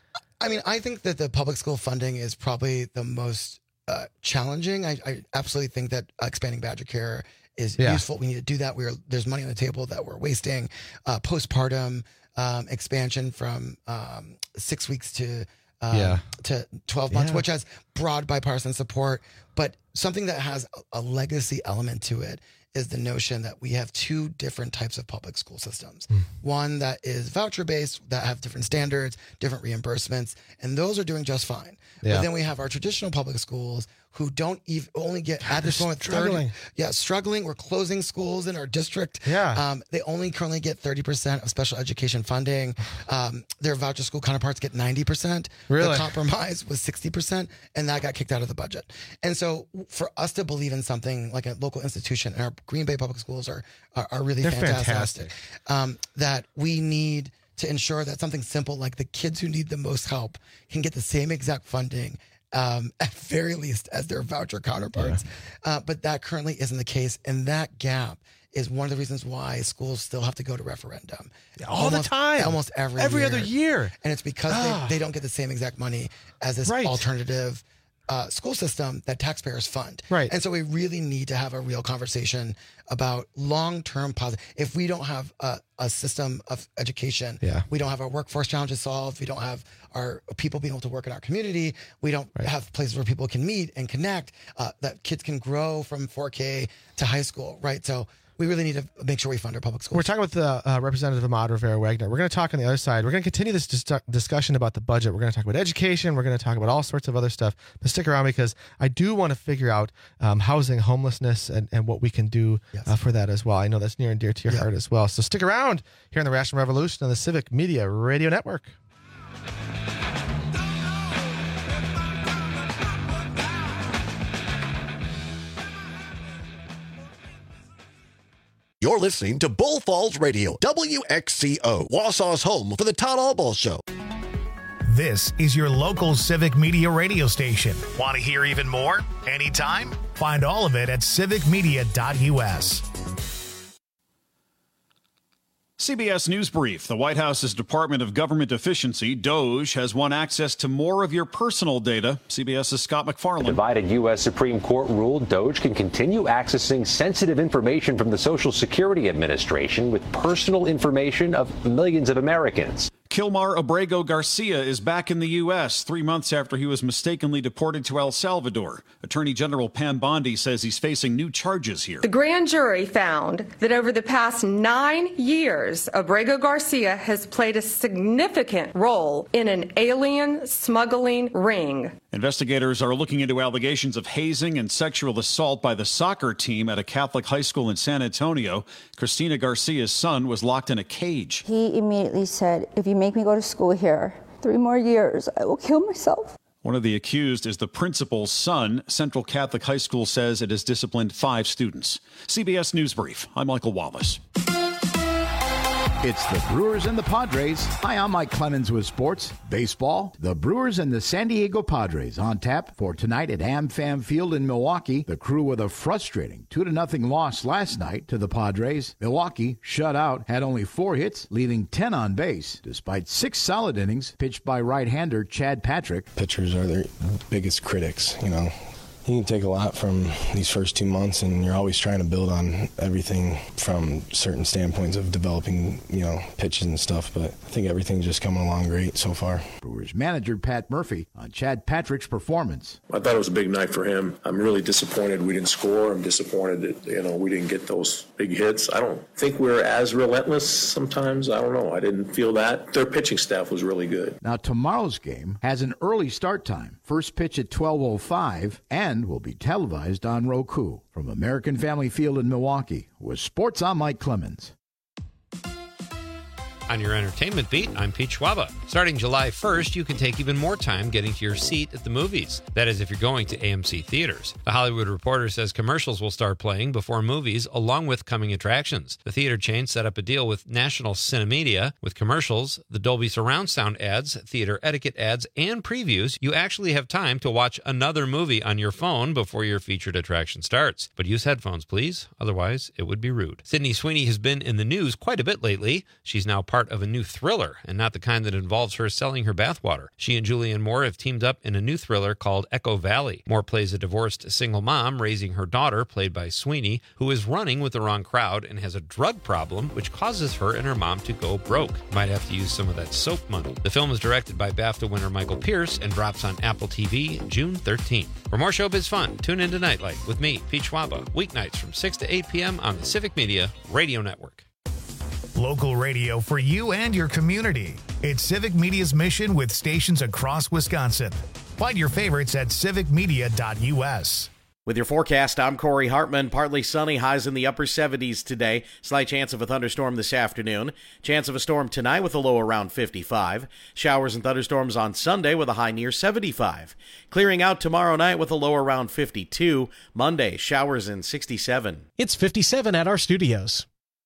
I mean, I think that the public school funding is probably the most uh, challenging. I, I absolutely think that expanding Badger Care is yeah. useful. We need to do that. We're there's money on the table that we're wasting. Uh, postpartum um, expansion from um, six weeks to Um, yeah. to twelve months, yeah. which has broad bipartisan support, but something that has a, a legacy element to it is the notion that we have two different types of public school systems. Mm. One that is voucher-based, that have different standards, different reimbursements, and those are doing just fine. Yeah. But then we have our traditional public schools who don't even only get at this moment struggling. thirty Yeah, struggling. We're closing schools in our district. Yeah. Um, they only currently get thirty percent of special education funding. Um, their voucher school counterparts get ninety percent. Really? The compromise was sixty percent, and that got kicked out of the budget. And so for us to believe in something like a local institution, and our Green Bay Public Schools are are, are really They're fantastic, fantastic. Um, that we need to ensure that something simple like the kids who need the most help can get the same exact funding Um, at very least as their voucher counterparts. Yeah. Uh, but that currently isn't the case. And that gap is one of the reasons why schools still have to go to referendum. All almost, the time. Almost every Every year. other year. And it's because ah. they, they don't get the same exact money as this right. alternative uh, school system that taxpayers fund. Right. And so we really need to have a real conversation about long-term positive. If we don't have a, a system of education, yeah. we don't have our workforce challenges solved, we don't have our people being able to work in our community, we don't right. have places where people can meet and connect, uh, that kids can grow from four K to high school, right? So we really need to make sure we fund our public schools. We're talking with the uh, representative Ahmad Rivera-Wagner. We're going to talk on the other side. We're going to continue this dis- discussion about the budget. We're going to talk about education. We're going to talk about all sorts of other stuff. But stick around, because I do want to figure out um, housing, homelessness, and, and what we can do yes. uh, for that as well. I know that's near and dear to your yeah. heart as well. So stick around here on the Rational Revolution on the Civic Media Radio Network. You're listening to Bull Falls Radio, W X C O, Wausau's home for the Todd Albaugh Show. This is your local Civic Media radio station. Want to hear even more? Anytime? Find all of it at civic media dot u s. C B S News Brief. The White House's Department of Government Efficiency, DOGE, has won access to more of your personal data. CBS's Scott McFarland. The divided U S Supreme Court ruled DOGE can continue accessing sensitive information from the Social Security Administration with personal information of millions of Americans. Kilmar Abrego Garcia is back in the U S three months after he was mistakenly deported to El Salvador. Attorney General Pam Bondi says he's facing new charges here. The grand jury found that over the past nine years, Abrego Garcia has played a significant role in an alien smuggling ring. Investigators are looking into allegations of hazing and sexual assault by the soccer team at a Catholic high school in San Antonio. Christina Garcia's son was locked in a cage. He immediately said, if you make me go to school here three more years, I will kill myself. One of the accused is the principal's son. Central Catholic High School says it has disciplined five students. C B S News Brief. I'm Michael Wallace. It's the Brewers and the Padres. Hi, I'm Mike Clemens with sports. Baseball, the Brewers and the San Diego Padres on tap for tonight at AmFam Field in Milwaukee. The Crew with a frustrating two to nothing loss last night to the Padres. Milwaukee, shut out, had only four hits, leaving ten on base, despite six solid innings pitched by right-hander Chad Patrick. Pitchers are their biggest critics, you know. You can take a lot from these first two months, and you're always trying to build on everything from certain standpoints of developing, you know, pitches and stuff. But I think everything's just coming along great so far. Brewers manager Pat Murphy on Chad Patrick's performance. I thought it was a big night for him. I'm really disappointed we didn't score. I'm disappointed that, you know, we didn't get those big hits. I don't think we're as relentless sometimes. I don't know. I didn't feel that. Their pitching staff was really good. Now, tomorrow's game has an early start time. First pitch at twelve oh five and will be televised on Roku. From American Family Field in Milwaukee, with sports, I'm Mike Clemens. On your entertainment beat, I'm Pete Schwaba. Starting July first, you can take even more time getting to your seat at the movies. That is, if you're going to A M C theaters. The Hollywood Reporter says commercials will start playing before movies, along with coming attractions. The theater chain set up a deal with National Cinemedia. With commercials, the Dolby Surround Sound ads, theater etiquette ads, and previews, you actually have time to watch another movie on your phone before your featured attraction starts. But use headphones, please. Otherwise, it would be rude. Sydney Sweeney has been in the news quite a bit lately. She's now part of a new thriller, and not the kind that involves her selling her bathwater. She and Julianne Moore have teamed up in a new thriller called Echo Valley. Moore plays a divorced single mom raising her daughter, played by Sweeney, who is running with the wrong crowd and has a drug problem, which causes her and her mom to go broke. Might have to use some of that soap money. The film is directed by BAFTA winner Michael Pierce and drops on Apple T V June thirteenth. For more showbiz fun, tune in to Nightlight with me, Pete Schwaba, weeknights from six to eight p.m. on the Civic Media Radio Network. Local radio for you and your community. It's Civic Media's mission with stations across Wisconsin. Find your favorites at civic media dot u s. With your forecast, I'm Corey Hartman. Partly sunny, highs in the upper seventies today. Slight chance of a thunderstorm this afternoon. Chance of a storm tonight with a low around fifty-five. Showers and thunderstorms on Sunday with a high near seventy-five. Clearing out tomorrow night with a low around fifty-two. Monday, showers in sixty-seven. It's fifty-seven at our studios.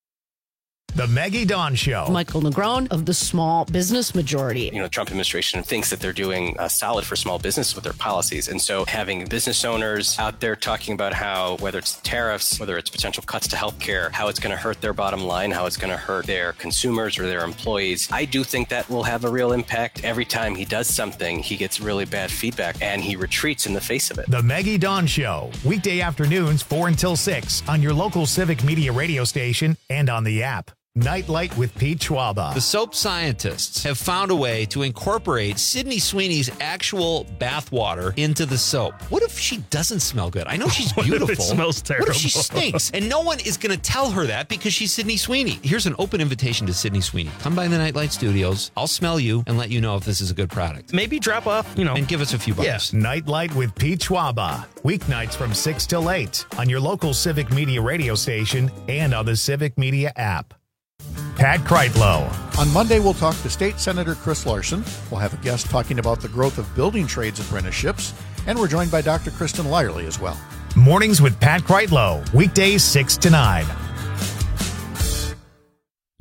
The Maggie Dawn Show. Michael Negron of the Small Business Majority. You know, the Trump administration thinks that they're doing uh, solid for small business with their policies. And so having business owners out there talking about how, whether it's tariffs, whether it's potential cuts to healthcare, how it's going to hurt their bottom line, how it's going to hurt their consumers or their employees, I do think that will have a real impact. Every time he does something, he gets really bad feedback and he retreats in the face of it. The Maggie Dawn Show. Weekday afternoons, four until six on your local Civic Media radio station and on the app. Nightlight with Pete Schwaba. The soap scientists have found a way to incorporate Sydney Sweeney's actual bathwater into the soap. What if she doesn't smell good? I know she's beautiful. What if it smells terrible? What if she stinks? And no one is going to tell her that because she's Sydney Sweeney. Here's an open invitation to Sydney Sweeney. Come by the Nightlight Studios. I'll smell you and let you know if this is a good product. Maybe drop off, you know. And give us a few bucks. Yes. Nightlight with Pete Schwaba. Weeknights from six till eight on your local Civic Media radio station and on the Civic Media app. Pat Kreitlow. On Monday, we'll talk to State Senator Chris Larson. We'll have a guest talking about the growth of building trades apprenticeships, and we're joined by Doctor Kristen Lyerly as well. Mornings with Pat Kreitlow, weekdays six to nine.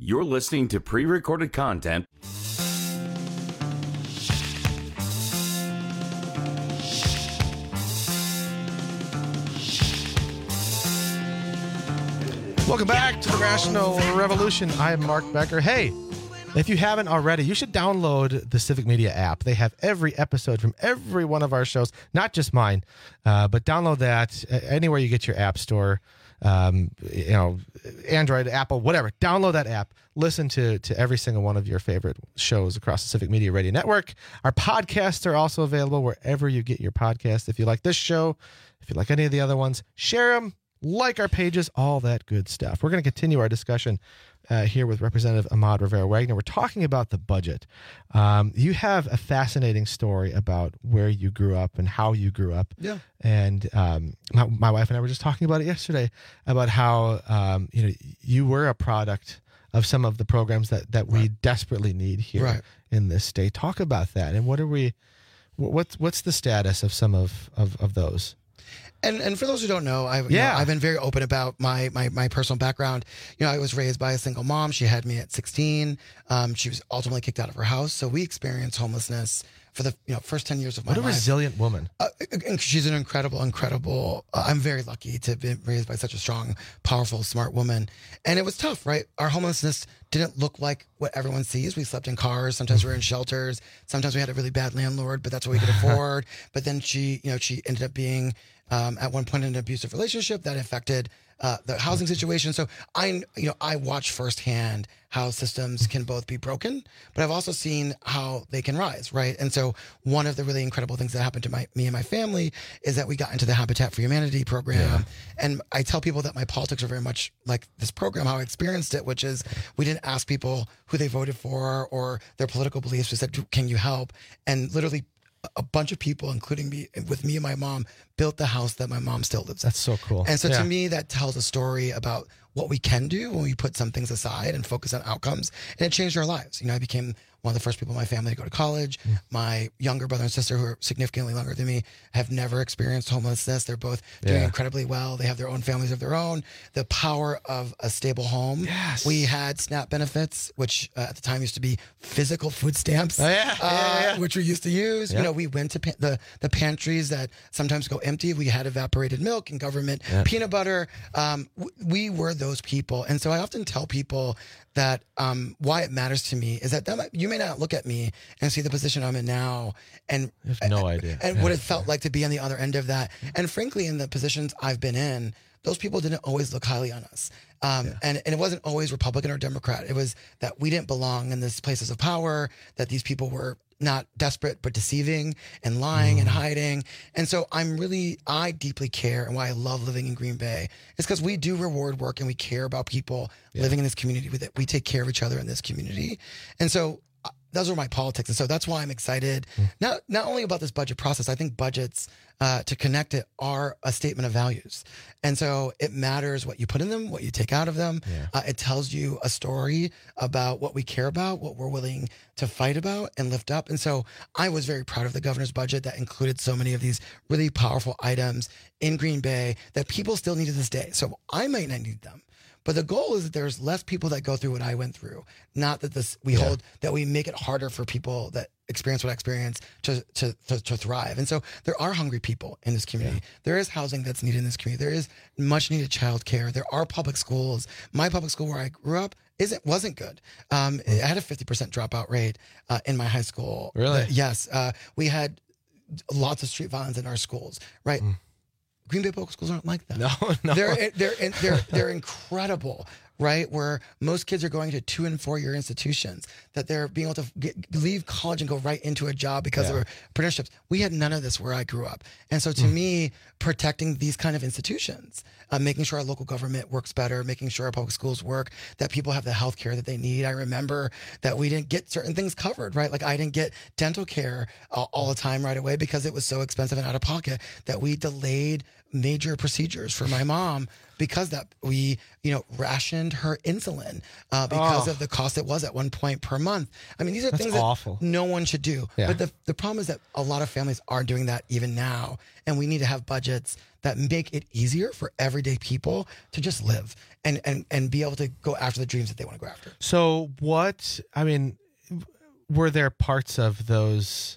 You're listening to pre-recorded content. Welcome back to the Rational Revolution. I am Mark Becker. Hey, if you haven't already, you should download the Civic Media app. They have every episode from every one of our shows, not just mine, uh, but download that anywhere you get your app store. Um, you know, Android, Apple, whatever. Download that app. Listen to to every single one of your favorite shows across the Civic Media Radio Network. Our podcasts are also available wherever you get your podcasts. If you like this show, if you like any of the other ones, share them, like our pages, all that good stuff. We're going to continue our discussion uh, here with Representative Ahmad Rivera-Wagner. We're talking about the budget. Um, you have a fascinating story about where you grew up and how you grew up. Yeah. And um, my, my wife and I were just talking about it yesterday, about how um, you know you were a product of some of the programs that, that we right. desperately need here right. in this state. Talk about that. And what are we, what's, what's the status of some of, of, of those? And and for those who don't know, I've, yeah. you know, I've been very open about my, my my personal background. You know, I was raised by a single mom. She had me at sixteen. Um, she was ultimately kicked out of her house. So we experienced homelessness for the you know first ten years of my what a life. resilient woman. Uh, and she's an incredible, incredible. Uh, I'm very lucky to be raised by such a strong, powerful, smart woman. And it was tough, right? Our homelessness didn't look like what everyone sees. We slept in cars. Sometimes we were in shelters. Sometimes we had a really bad landlord, but that's what we could afford. But then she, you know, she ended up being um, at one point in an abusive relationship that affected uh, the housing situation. So I, you know, I watch firsthand how systems can both be broken, but I've also seen how they can rise, right? And so one of the really incredible things that happened to my, me and my family is that we got into the Habitat for Humanity program. Yeah. And I tell people that my politics are very much like this program, how I experienced it, which is we didn't ask people who they voted for or their political beliefs. We said, can you help? And literally a bunch of people, including me, with me and my mom, built the house that my mom still lives in. That's so cool. And so yeah. to me, that tells a story about what we can do when we put some things aside and focus on outcomes. And it changed our lives. You know, I became one of the first people in my family to go to college. Mm. My younger brother and sister, who are significantly younger than me, have never experienced homelessness. They're both doing yeah. incredibly well. They have their own families of their own. The power of a stable home. Yes. We had SNAP benefits, which uh, at the time used to be physical food stamps, oh, yeah. Uh, yeah, yeah. which we used to use. Yep. You know, we went to pa- the, the pantries that sometimes go empty. We had evaporated milk and government yep. peanut butter. Um, w- we were those people. And so I often tell people that um, why it matters to me is that, that might, you may not look at me and see the position I'm in now and you have no idea and yeah. what it felt like to be on the other end of that. And frankly, in the positions I've been in, those people didn't always look highly on us. Um, yeah. and, and it wasn't always Republican or Democrat. It was that we didn't belong in these places of power, that these people were not desperate, but deceiving and lying mm. and hiding. And so I'm really, I deeply care, and why I love living in Green Bay is because we do reward work and we care about people yeah. living in this community with it. We take care of each other in this community. And so uh, those are my politics. And so that's why I'm excited, mm. not, not only about this budget process. I think budgets, uh, to connect it, are a statement of values. And so it matters what you put in them, what you take out of them. Yeah. Uh, it tells you a story about what we care about, what we're willing to fight about and lift up. And so I was very proud of the governor's budget that included so many of these really powerful items in Green Bay that people still need to this day. So I might not need them. But the goal is that there's less people that go through what I went through. Not that this we yeah. hold that we make it harder for people that experience what I experienced to, to to to thrive. And so there are hungry people in this community. Yeah. There is housing that's needed in this community. There is much needed childcare. There are public schools. My public school where I grew up isn't wasn't good. Um, mm. I had a fifty percent dropout rate uh, in my high school. Really? Uh, yes. Uh, we had lots of street violence in our schools. Right. Mm. Green Bay public schools aren't like that. No, no. They're they're they're they're incredible, right? Where most kids are going to two and four year institutions, that they're being able to get, leave college and go right into a job because yeah. of apprenticeships. We had none of this where I grew up, and so to mm. me, protecting these kind of institutions, uh, making sure our local government works better, making sure our public schools work, that people have the health care that they need. I remember that we didn't get certain things covered, right? Like I didn't get dental care all, all the time right away because it was so expensive and out of pocket that we delayed major procedures for my mom because that we, you know, rationed her insulin uh, because Oh. of the cost it was at one point per month. I mean, these are That's things awful. that no one should do. Yeah. But the, the problem is that a lot of families are doing that even now. And we need to have budgets that make it easier for everyday people to just live and, and, and be able to go after the dreams that they want to go after. So what, I mean, were there parts of those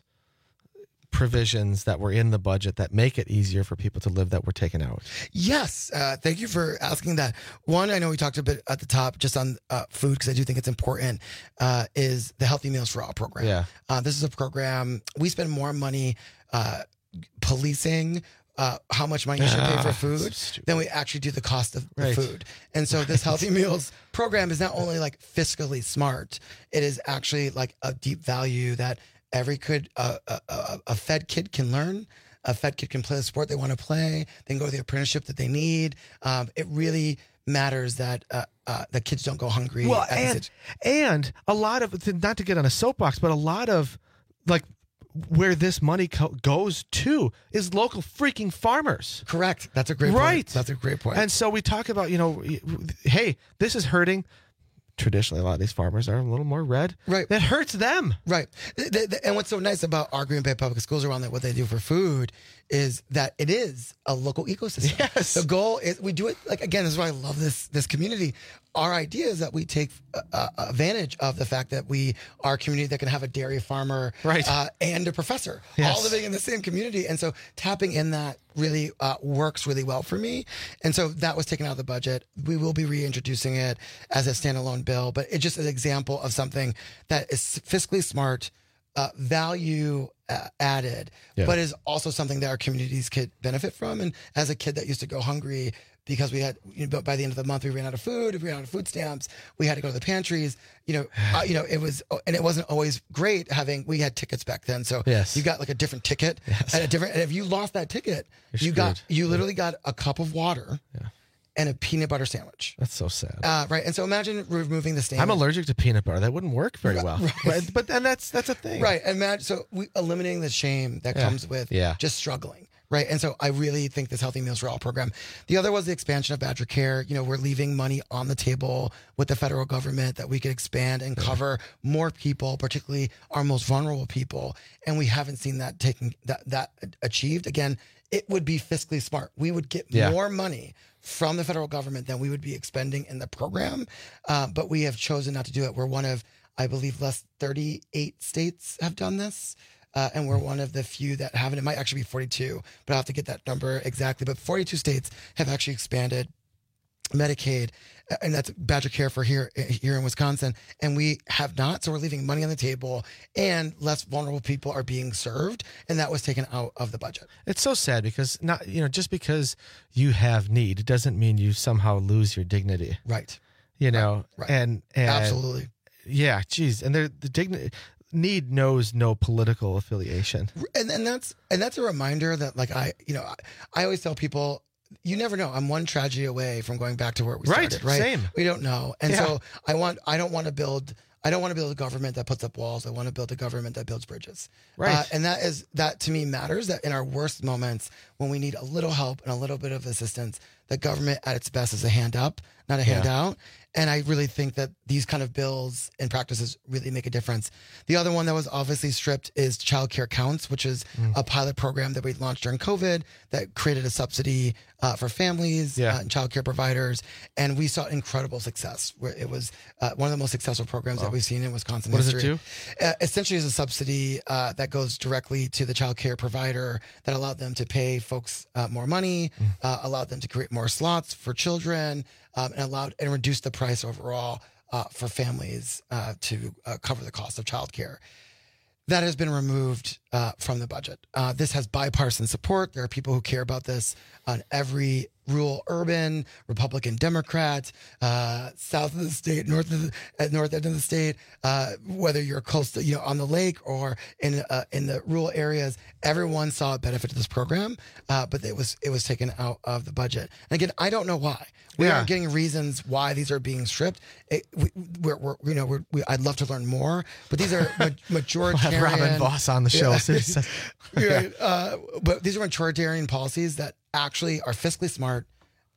provisions that were in the budget that make it easier for people to live that were taken out? Yes. Uh, thank you for asking that. One, I know we talked a bit at the top just on uh, food because I do think it's important, uh, is the Healthy Meals for All program. Yeah. Uh, this is a program, we spend more money uh, policing uh, how much money you should pay for Ah, food so than we actually do the cost of the Right. food. And so this Healthy Meals program is not only like fiscally smart, it is actually like a deep value that every kid, uh, a, a, a fed kid can learn. A fed kid can play the sport they want to play. They can go to the apprenticeship that they need. Um, it really matters that uh, uh, the kids don't go hungry. Well, at this and, age. and a lot of, not to get on a soapbox, but a lot of like where this money co- goes to is local freaking farmers. Correct. That's a great point. Right. That's a great point. And so we talk about, you know, hey, this is hurting. Traditionally, a lot of these farmers are a little more red. Right. That hurts them. Right. Th- th- th- And what's so nice about our Green Bay Public Schools around that, what they do for food, is that it is a local ecosystem. Yes. The goal is we do it, like, again, this is why I love this this community. Our idea is that we take uh, uh, advantage of the fact that we are a community that can have a dairy farmer Right. uh, and a professor Yes. all living in the same community. And so tapping in that really uh, works really well for me. And so that was taken out of the budget. We will be reintroducing it as a standalone bill, but it's just an example of something that is fiscally smart, uh, value uh, added, Yeah. but is also something that our communities could benefit from. And as a kid that used to go hungry because we had, you know, by the end of the month, we ran out of food, we ran out of food stamps, we had to go to the pantries, you know, uh, you know, it was, and it wasn't always great having, we had tickets back then. So Yes. you got like a different ticket Yes. and a different, and if you lost that ticket, You're you got, screwed. you literally got a cup of water Yeah. and a peanut butter sandwich. That's so sad. Uh, right. And so imagine removing the sandwich. I'm allergic to peanut butter. That wouldn't work very well. Right. But, but and that's that's a thing. Right. Imagine, so we eliminating the shame that Yeah. comes with Yeah. just struggling. Right. And so I really think this Healthy Meals for All program. The other was the expansion of Badger Care. You know, we're leaving money on the table with the federal government that we could expand and cover more people, particularly our most vulnerable people. And we haven't seen that taken that that achieved. Again, it would be fiscally smart. We would get Yeah. more money from the federal government than we would be expending in the program. Uh, but we have chosen not to do it. We're one of, I believe, less thirty-eight states have done this. Uh, and we're one of the few that haven't. It might actually be forty-two, but I'll have to get that number exactly. But forty-two states have actually expanded Medicaid, and that's Badger Care for here here in Wisconsin, and we have not. So we're leaving money on the table, and less vulnerable people are being served, and that was taken out of the budget. It's so sad because not you know just because you have need doesn't mean you somehow lose your dignity. Right. You know. Right. And, and Absolutely. Yeah. Geez. And there the dignity need knows no political affiliation. And and that's and that's a reminder that, like, I you know I, I always tell people, you never know. I'm one tragedy away from going back to where we Right, started. Right. same. We don't know. And Yeah. so I want I don't want to build I don't want to build a government that puts up walls. I want to build a government that builds bridges. Right. Uh, and that is that to me matters, that in our worst moments when we need a little help and a little bit of assistance, the government at its best is a hand up, not a Yeah. handout. And I really think that these kind of bills and practices really make a difference. The other one that was obviously stripped is Child Care Counts, which is Mm. a pilot program that we launched during COVID that created a subsidy uh, for families Yeah. uh, and child care providers. And we saw incredible success, where it was uh, one of the most successful programs that we've seen in Wisconsin What does it history. do? Uh, essentially, is a subsidy uh, that goes directly to the child care provider that allowed them to pay folks uh, more money, Mm. uh, allowed them to create more slots for children, um, and allowed and reduce the price overall uh, for families uh, to uh, cover the cost of childcare. That has been removed uh, from the budget. Uh, this has bipartisan support. There are people who care about this on every rural, urban, Republican, Democrat, uh, south of the state, north of the at north end of the state, uh, whether you're close to, you know, on the lake or in uh, in the rural areas. Everyone saw a benefit to this program, uh, but it was it was taken out of the budget. And again, I don't know why. We Yeah. aren't getting reasons why these are being stripped. It, we, we're, we're, you know, we're, we, I'd love to learn more, but these are ma- majoritarian. We'll have Robin Voss on the show. Yeah. So- Right. Uh, but these are majoritarian policies that actually are fiscally smart,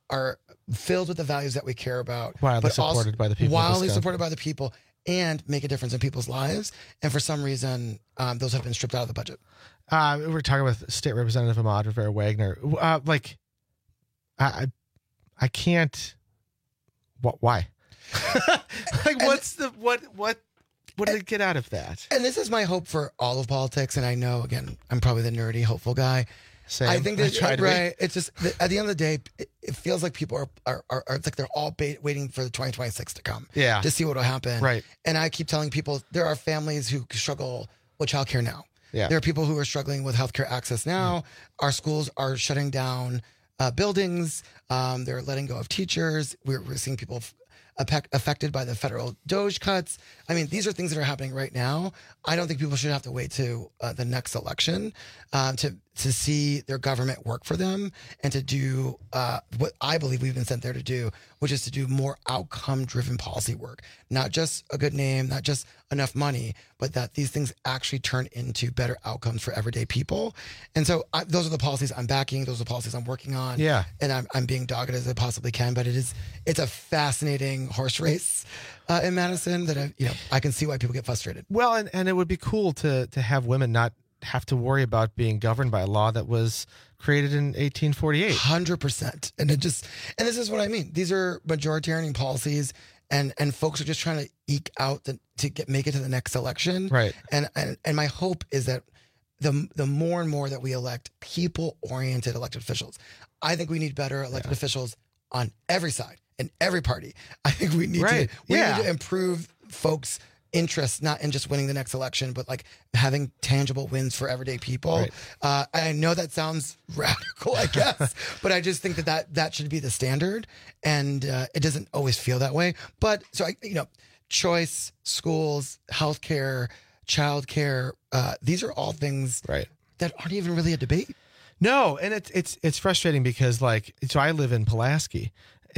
are filled with the values that we care about, Wildly but supported also by the people. Wildly supported by the people, and make a difference in people's lives. And for some reason, um, those have been stripped out of the budget. Uh, we were talking with State Representative Ahmad Rivera Wagner. Uh, like, I, I can't. What? Why? Like, what's the what? What? What did it get out of that? And this is my hope for all of politics. And I know, again, I'm probably the nerdy, hopeful guy. Same. I think that, I right. It's just at the end of the day, it, it feels like people are are, are, are it's like they're all bait, waiting for the twenty twenty-six to come. Yeah. To see what will happen. Right. And I keep telling people there are families who struggle with childcare now. Yeah. There are people who are struggling with healthcare access now. Mm-hmm. Our schools are shutting down uh, buildings. Um, they're letting go of teachers. We're, we're seeing people f- affected by the federal DOGE cuts. I mean, these are things that are happening right now. I don't think people should have to wait to uh, the next election um, to to see their government work for them and to do uh, what I believe we've been sent there to do, which is to do more outcome-driven policy work. Not just a good name, not just enough money, but that these things actually turn into better outcomes for everyday people. And so I, those are the policies I'm backing. Those are the policies I'm working on. Yeah. And I'm, I'm being dogged as I possibly can, but it is, it's a fascinating horse race uh, in Madison that I, you know, I can see why people get frustrated. Well, and, and it would be cool to to have women not have to worry about being governed by a law that was created in eighteen forty-eight. one hundred percent. And it just, and this is what I mean. These are majoritarian policies, and and folks are just trying to eke out the, to get make it to the next election. Right. And and and my hope is that the the more and more that we elect people-oriented elected officials, I think we need better elected yeah. officials on every side in every party. I think we need right. to we yeah. need to improve folks' interest, not in just winning the next election, but like having tangible wins for everyday people. Right. Uh, I know that sounds radical, I guess, but I just think that that, that should be the standard. And uh, it doesn't always feel that way. But so, I, you know, choice, schools, healthcare, childcare, uh, these are all things right. that aren't even really a debate. No, and it's it's it's frustrating because like so I live in Pulaski,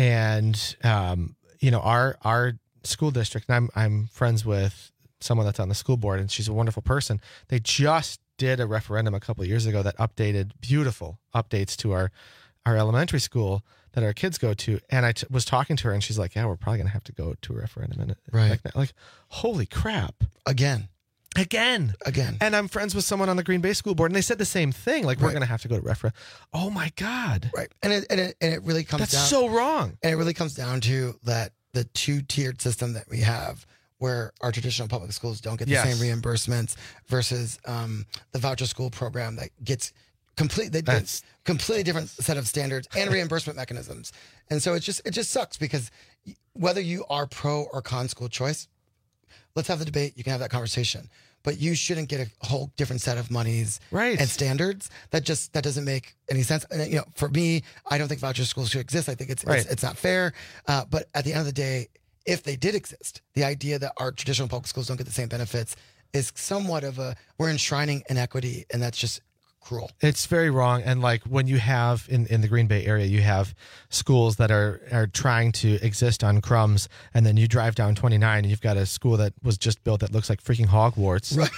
and um, you know our our school district, and I'm I'm friends with someone that's on the school board, and she's a wonderful person. They just did a referendum a couple of years ago that updated beautiful updates to our our elementary school that our kids go to, and I t- was talking to her, and she's like, "Yeah, we're probably gonna have to go to a referendum." And right, like, that. Like, holy crap! Again. Again, again, and I'm friends with someone on the Green Bay school board, and they said the same thing. Like, right. we're going to have to go to referendum. Oh my god! Right, and it and it, and it really comes. That's down, so wrong. And it really comes down to that the two tiered system that we have, where our traditional public schools don't get the yes. same reimbursements versus um, the voucher school program that gets completely completely different set of standards and reimbursement mechanisms. And so it just it just sucks because whether you are pro or con school choice, let's have the debate. You can have that conversation, but you shouldn't get a whole different set of monies right. and standards. That just that doesn't make any sense. And you know, for me, I don't think voucher schools should exist. I think it's right. it's, it's not fair. Uh, but at the end of the day, if they did exist, the idea that our traditional public schools don't get the same benefits is somewhat of a we're enshrining inequity, and that's just cruel. It's very wrong. And like when you have in, in the Green Bay area, you have schools that are, are trying to exist on crumbs. And then you drive down twenty-nine and you've got a school that was just built that looks like freaking Hogwarts. Right.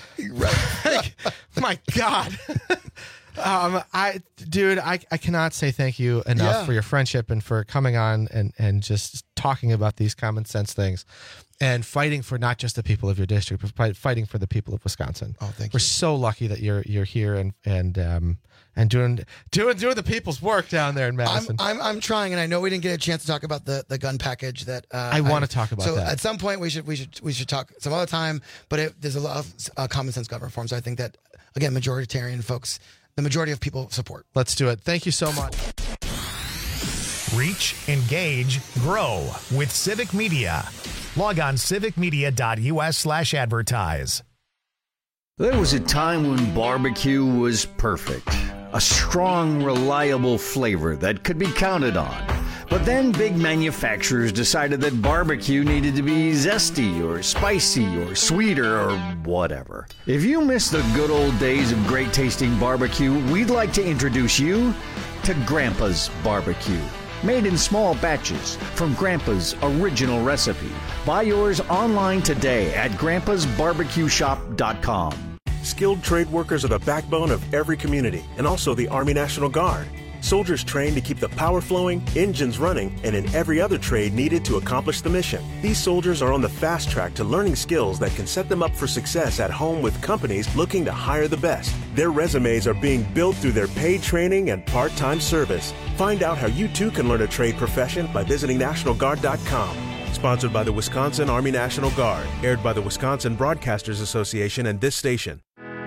Right. Like, my God. um, I, dude, I, I cannot say thank you enough Yeah. for your friendship and for coming on and, and just talking about these common sense things. And fighting for not just the people of your district, but fighting for the people of Wisconsin. Oh, thank We're you. so lucky that you're you're here and and um and doing doing doing the people's work down there in Madison. I'm, I'm I'm trying, and I know we didn't get a chance to talk about the, the gun package that uh, I want to talk about so that. at some point we should we should we should talk some other time. But it, there's a lot of uh, common sense gun reforms. I think that again, majoritarian folks, the majority of people support. Let's do it. Thank you so much. Reach, engage, grow with Civic Media. Log on civicmedia.us slash advertise. There was a time when barbecue was perfect. A strong, reliable flavor that could be counted on. But then big manufacturers decided that barbecue needed to be zesty or spicy or sweeter or whatever. If you miss the good old days of great tasting barbecue, we'd like to introduce you to Grandpa's Barbecue. Made in small batches from Grandpa's original recipe. Buy yours online today at grandpas barbecue shop dot com. Skilled trade workers are the backbone of every community and also the Army National Guard. Soldiers trained to keep the power flowing, engines running, and in every other trade needed to accomplish the mission. These soldiers are on the fast track to learning skills that can set them up for success at home with companies looking to hire the best. Their resumes are being built through their paid training and part-time service. Find out how you too can learn a trade profession by visiting National Guard dot com. Sponsored by the Wisconsin Army National Guard. Aired by the Wisconsin Broadcasters Association and this station.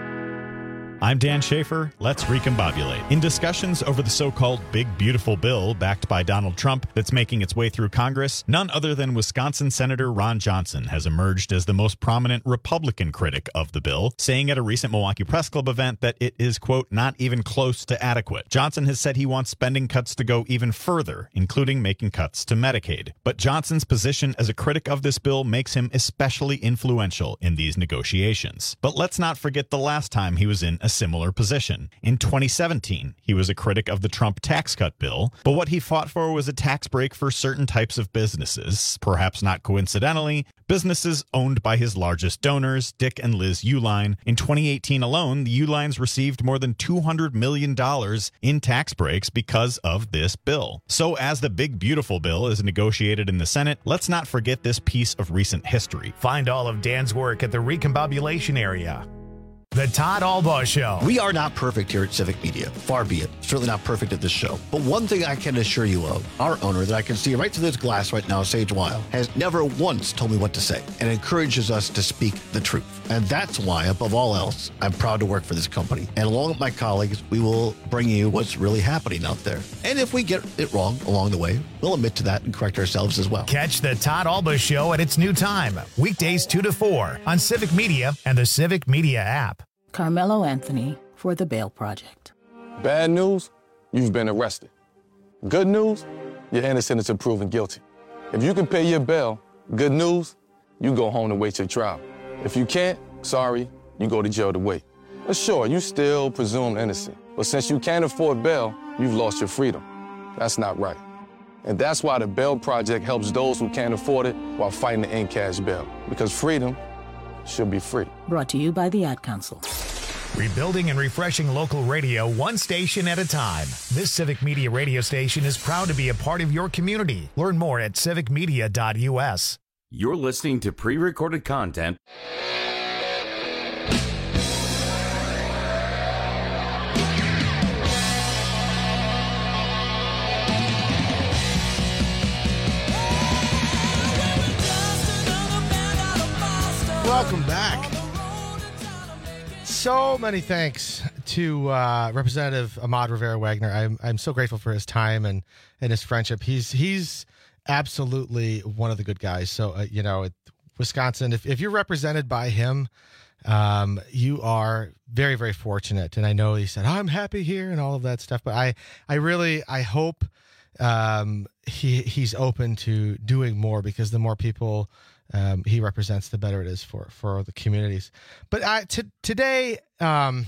I'm Dan Schaefer. Let's recombobulate. In discussions over the so-called Big Beautiful Bill backed by Donald Trump that's making its way through Congress, none other than Wisconsin Senator Ron Johnson has emerged as the most prominent Republican critic of the bill, saying at a recent Milwaukee Press Club event that it is, quote, not even close to adequate. Johnson has said he wants spending cuts to go even further, including making cuts to Medicaid. But Johnson's position as a critic of this bill makes him especially influential in these negotiations. But let's not forget the last time he was in a similar position. In twenty seventeen, he was a critic of the Trump tax cut bill, but what he fought for was a tax break for certain types of businesses. Perhaps not coincidentally, businesses owned by his largest donors, Dick and Liz Uihlein. In twenty eighteen alone, the Uihleins received more than two hundred million dollars in tax breaks because of this bill. So as the Big Beautiful Bill is negotiated in the Senate, let's not forget this piece of recent history. Find all of Dan's work at the Recombobulation area. The Todd Albaugh Show. We are not perfect here at Civic Media. Far be it. Certainly not perfect at this show. But one thing I can assure you of, our owner that I can see right through this glass right now, Sage Weil, has never once told me what to say and encourages us to speak the truth. And that's why, above all else, I'm proud to work for this company. And along with my colleagues, we will bring you what's really happening out there. And if we get it wrong along the way, we'll admit to that and correct ourselves as well. Catch the Todd Albaugh Show at its new time, weekdays two to four on Civic Media and the Civic Media app. Carmelo Anthony for the Bail Project. Bad news, you've been arrested. Good news, you're innocent until proven guilty. If you can pay your bail, good news, you go home to wait your trial. If you can't, sorry, you go to jail to wait. But sure, you still presumed innocent. But since you can't afford bail, you've lost your freedom. That's not right. And that's why the Bail Project helps those who can't afford it while fighting to end cash bail. Because freedom should be free. Brought to you by the Ad Council. Rebuilding and refreshing local radio one station at a time. This Civic Media radio station is proud to be a part of your community. Learn more at civic media dot u s. You're listening to pre-recorded content. Welcome back. So many thanks to uh, Representative Ahmad Rivera Wagner. I'm I'm so grateful for his time and, and his friendship. He's he's absolutely one of the good guys. So uh, you know, Wisconsin, if if you're represented by him, um, you are very very fortunate. And I know he said I'm happy here and all of that stuff. But I I really I hope um, he he's open to doing more, because the more people Um, he represents, the better it is for, for the communities. But I, t- today, um,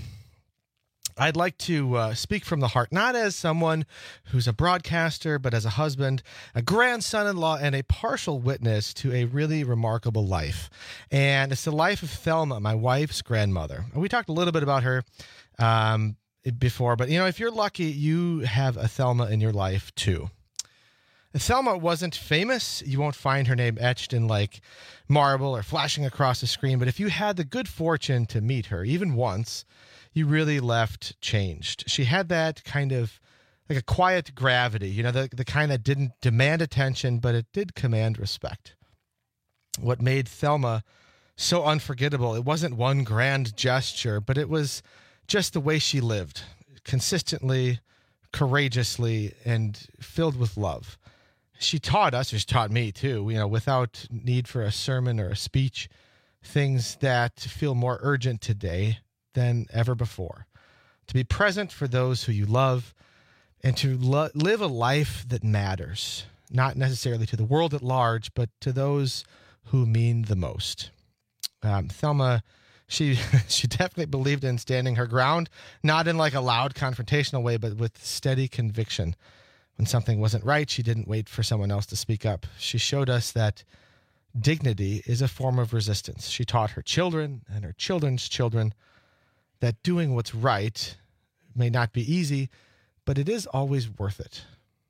I'd like to uh, speak from the heart, not as someone who's a broadcaster, but as a husband, a grandson-in-law, and a partial witness to a really remarkable life. And it's the life of Thelma, my wife's grandmother. And we talked a little bit about her um, before, but, you know, if you're lucky, you have a Thelma in your life, too. Thelma wasn't famous. You won't find her name etched in like marble or flashing across the screen. But if you had the good fortune to meet her, even once, you really left changed. She had that kind of like a quiet gravity, you know, the, the kind that didn't demand attention, but it did command respect. What made Thelma so unforgettable, it wasn't one grand gesture, but it was just the way she lived, consistently, courageously, and filled with love. She taught us, or she taught me too, you know, without need for a sermon or a speech, things that feel more urgent today than ever before. To be present for those who you love, and to lo- live a life that matters, not necessarily to the world at large, but to those who mean the most. Um, Thelma, she she definitely believed in standing her ground, not in like a loud confrontational way, but with steady conviction. When something wasn't right, she didn't wait for someone else to speak up. She showed us that dignity is a form of resistance. She taught her children and her children's children that doing what's right may not be easy, but it is always worth it.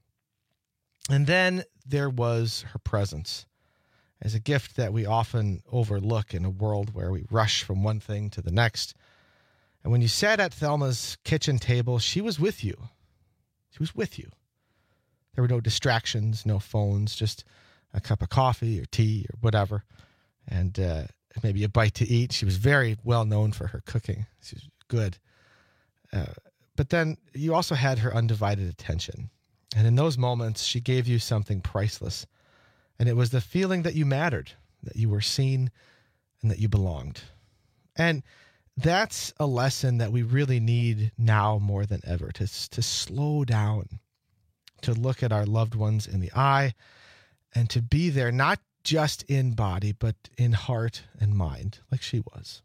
And then there was her presence as a gift that we often overlook in a world where we rush from one thing to the next. And when you sat at Thelma's kitchen table, she was with you. She was with you. There were no distractions, no phones, just a cup of coffee or tea or whatever, and uh, maybe a bite to eat. She was very well known for her cooking. She was good. Uh, but then you also had her undivided attention. And in those moments, she gave you something priceless. And it was the feeling that you mattered, that you were seen, and that you belonged. And that's a lesson that we really need now more than ever, to, to slow down, to look at our loved ones in the eye, and to be there, not just in body, but in heart and mind, like she was.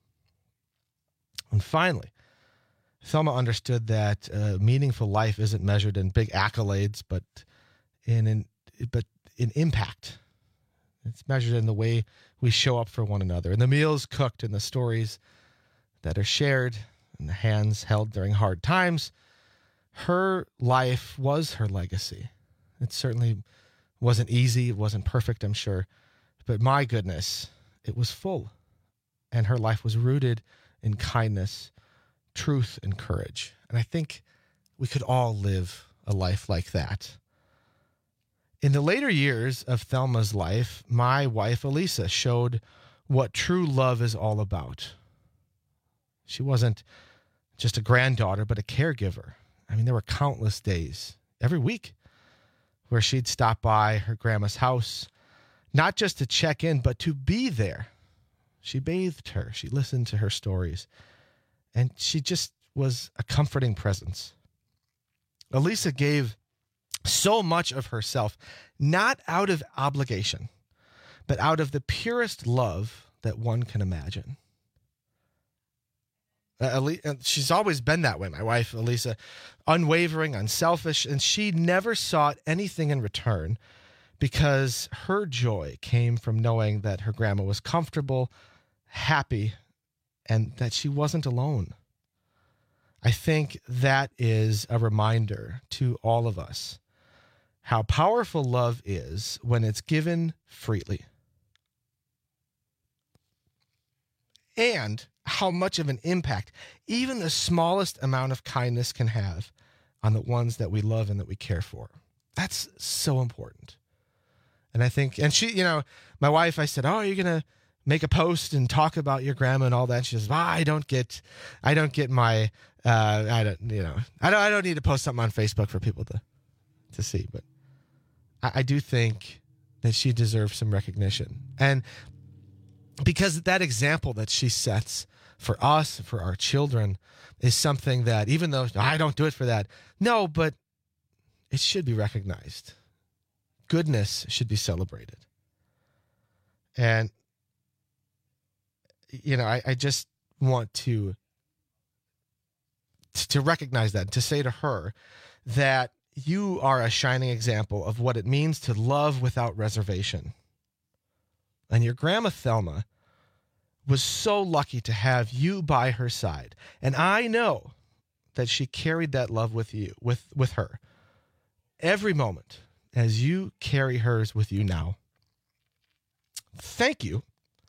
And finally, Thelma understood that uh, meaningful life isn't measured in big accolades, but in, in but in impact. It's measured in the way we show up for one another, in the meals cooked, in the stories that are shared, in the hands held during hard times. Her life was her legacy. It certainly wasn't easy. It wasn't perfect, I'm sure. But my goodness, it was full. And her life was rooted in kindness, truth, and courage. And I think we could all live a life like that. In the later years of Thelma's life, my wife, Elisa, showed what true love is all about. She wasn't just a granddaughter, but a caregiver. I mean, there were countless days, every week, where she'd stop by her grandma's house, not just to check in, but to be there. She bathed her. She listened to her stories. And she just was a comforting presence. Elisa gave so much of herself, not out of obligation, but out of the purest love that one can imagine. Uh, she's always been that way, my wife, Elisa, unwavering, unselfish, and she never sought anything in return because her joy came from knowing that her grandma was comfortable, happy, and that she wasn't alone. I think that is a reminder to all of us how powerful love is when it's given freely. And how much of an impact even the smallest amount of kindness can have on the ones that we love and that we care for. That's so important. And I think, and she, you know, my wife, I said, oh, are you going to make a post and talk about your grandma and all that? She says, well, I don't get, I don't get my, uh, I don't, you know, I don't, I don't need to post something on Facebook for people to, to see. But I, I do think that she deserves some recognition. And because that example that she sets for us, for our children, is something that, even though I don't do it for that, no, but it should be recognized. Goodness should be celebrated. And, you know, I, I just want to, to recognize that, to say to her that you are a shining example of what it means to love without reservation. And your grandma Thelma was so lucky to have you by her side. And I know that she carried that love with you, with, with her, every moment as you carry hers with you now. Thank you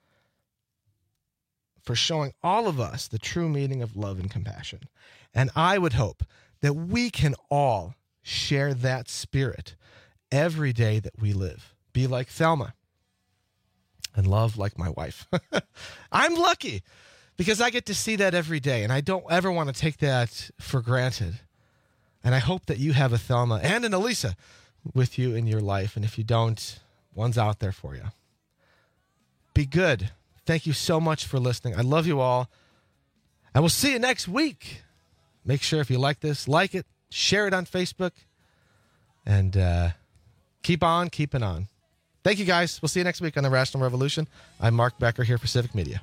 for showing all of us the true meaning of love and compassion. And I would hope that we can all share that spirit every day that we live. Be like Thelma. And love like my wife. I'm lucky because I get to see that every day, and I don't ever want to take that for granted. And I hope that you have a Thelma and an Elisa with you in your life. And if you don't, one's out there for you. Be good. Thank you so much for listening. I love you all. And we'll see you next week. Make sure if you like this, like it, share it on Facebook, and uh, keep on keeping on. Thank you, guys. We'll see you next week on The Rational Revolution. I'm Mark Becker here for Civic Media.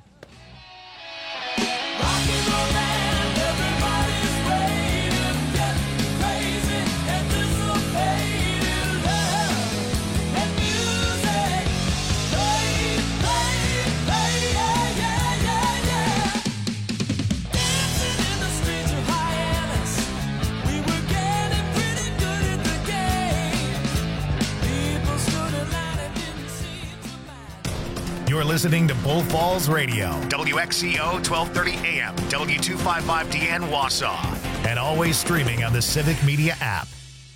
listening to Bull Falls Radio, W X C O twelve thirty A M, W two fifty-five D N Wausau, and always streaming on the Civic Media app.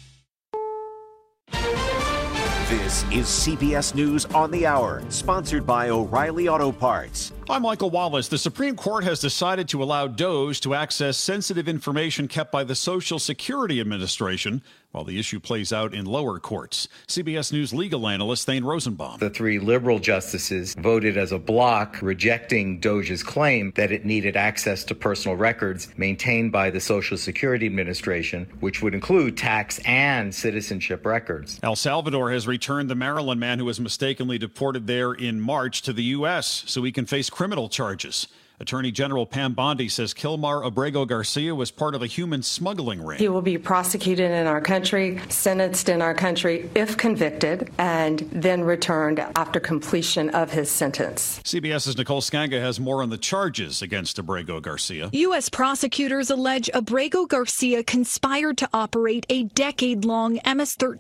This is C B S News on the Hour, sponsored by O'Reilly Auto Parts. I'm Michael Wallace. The Supreme Court has decided to allow Doge to access sensitive information kept by the Social Security Administration while the issue plays out in lower courts. C B S News legal analyst Thane Rosenbaum. The three liberal justices voted as a block, rejecting Doge's claim that it needed access to personal records maintained by the Social Security Administration, which would include tax and citizenship records. El Salvador has returned the Maryland man who was mistakenly deported there in March to the U S so he can face criminal charges. Attorney General Pam Bondi says Kilmar Abrego Garcia was part of a human smuggling ring. He will be prosecuted in our country, sentenced in our country if convicted, and then returned after completion of his sentence. CBS's Nicole Skanga has more on the charges against Abrego Garcia. U S prosecutors allege Abrego Garcia conspired to operate a decade-long M S thirteen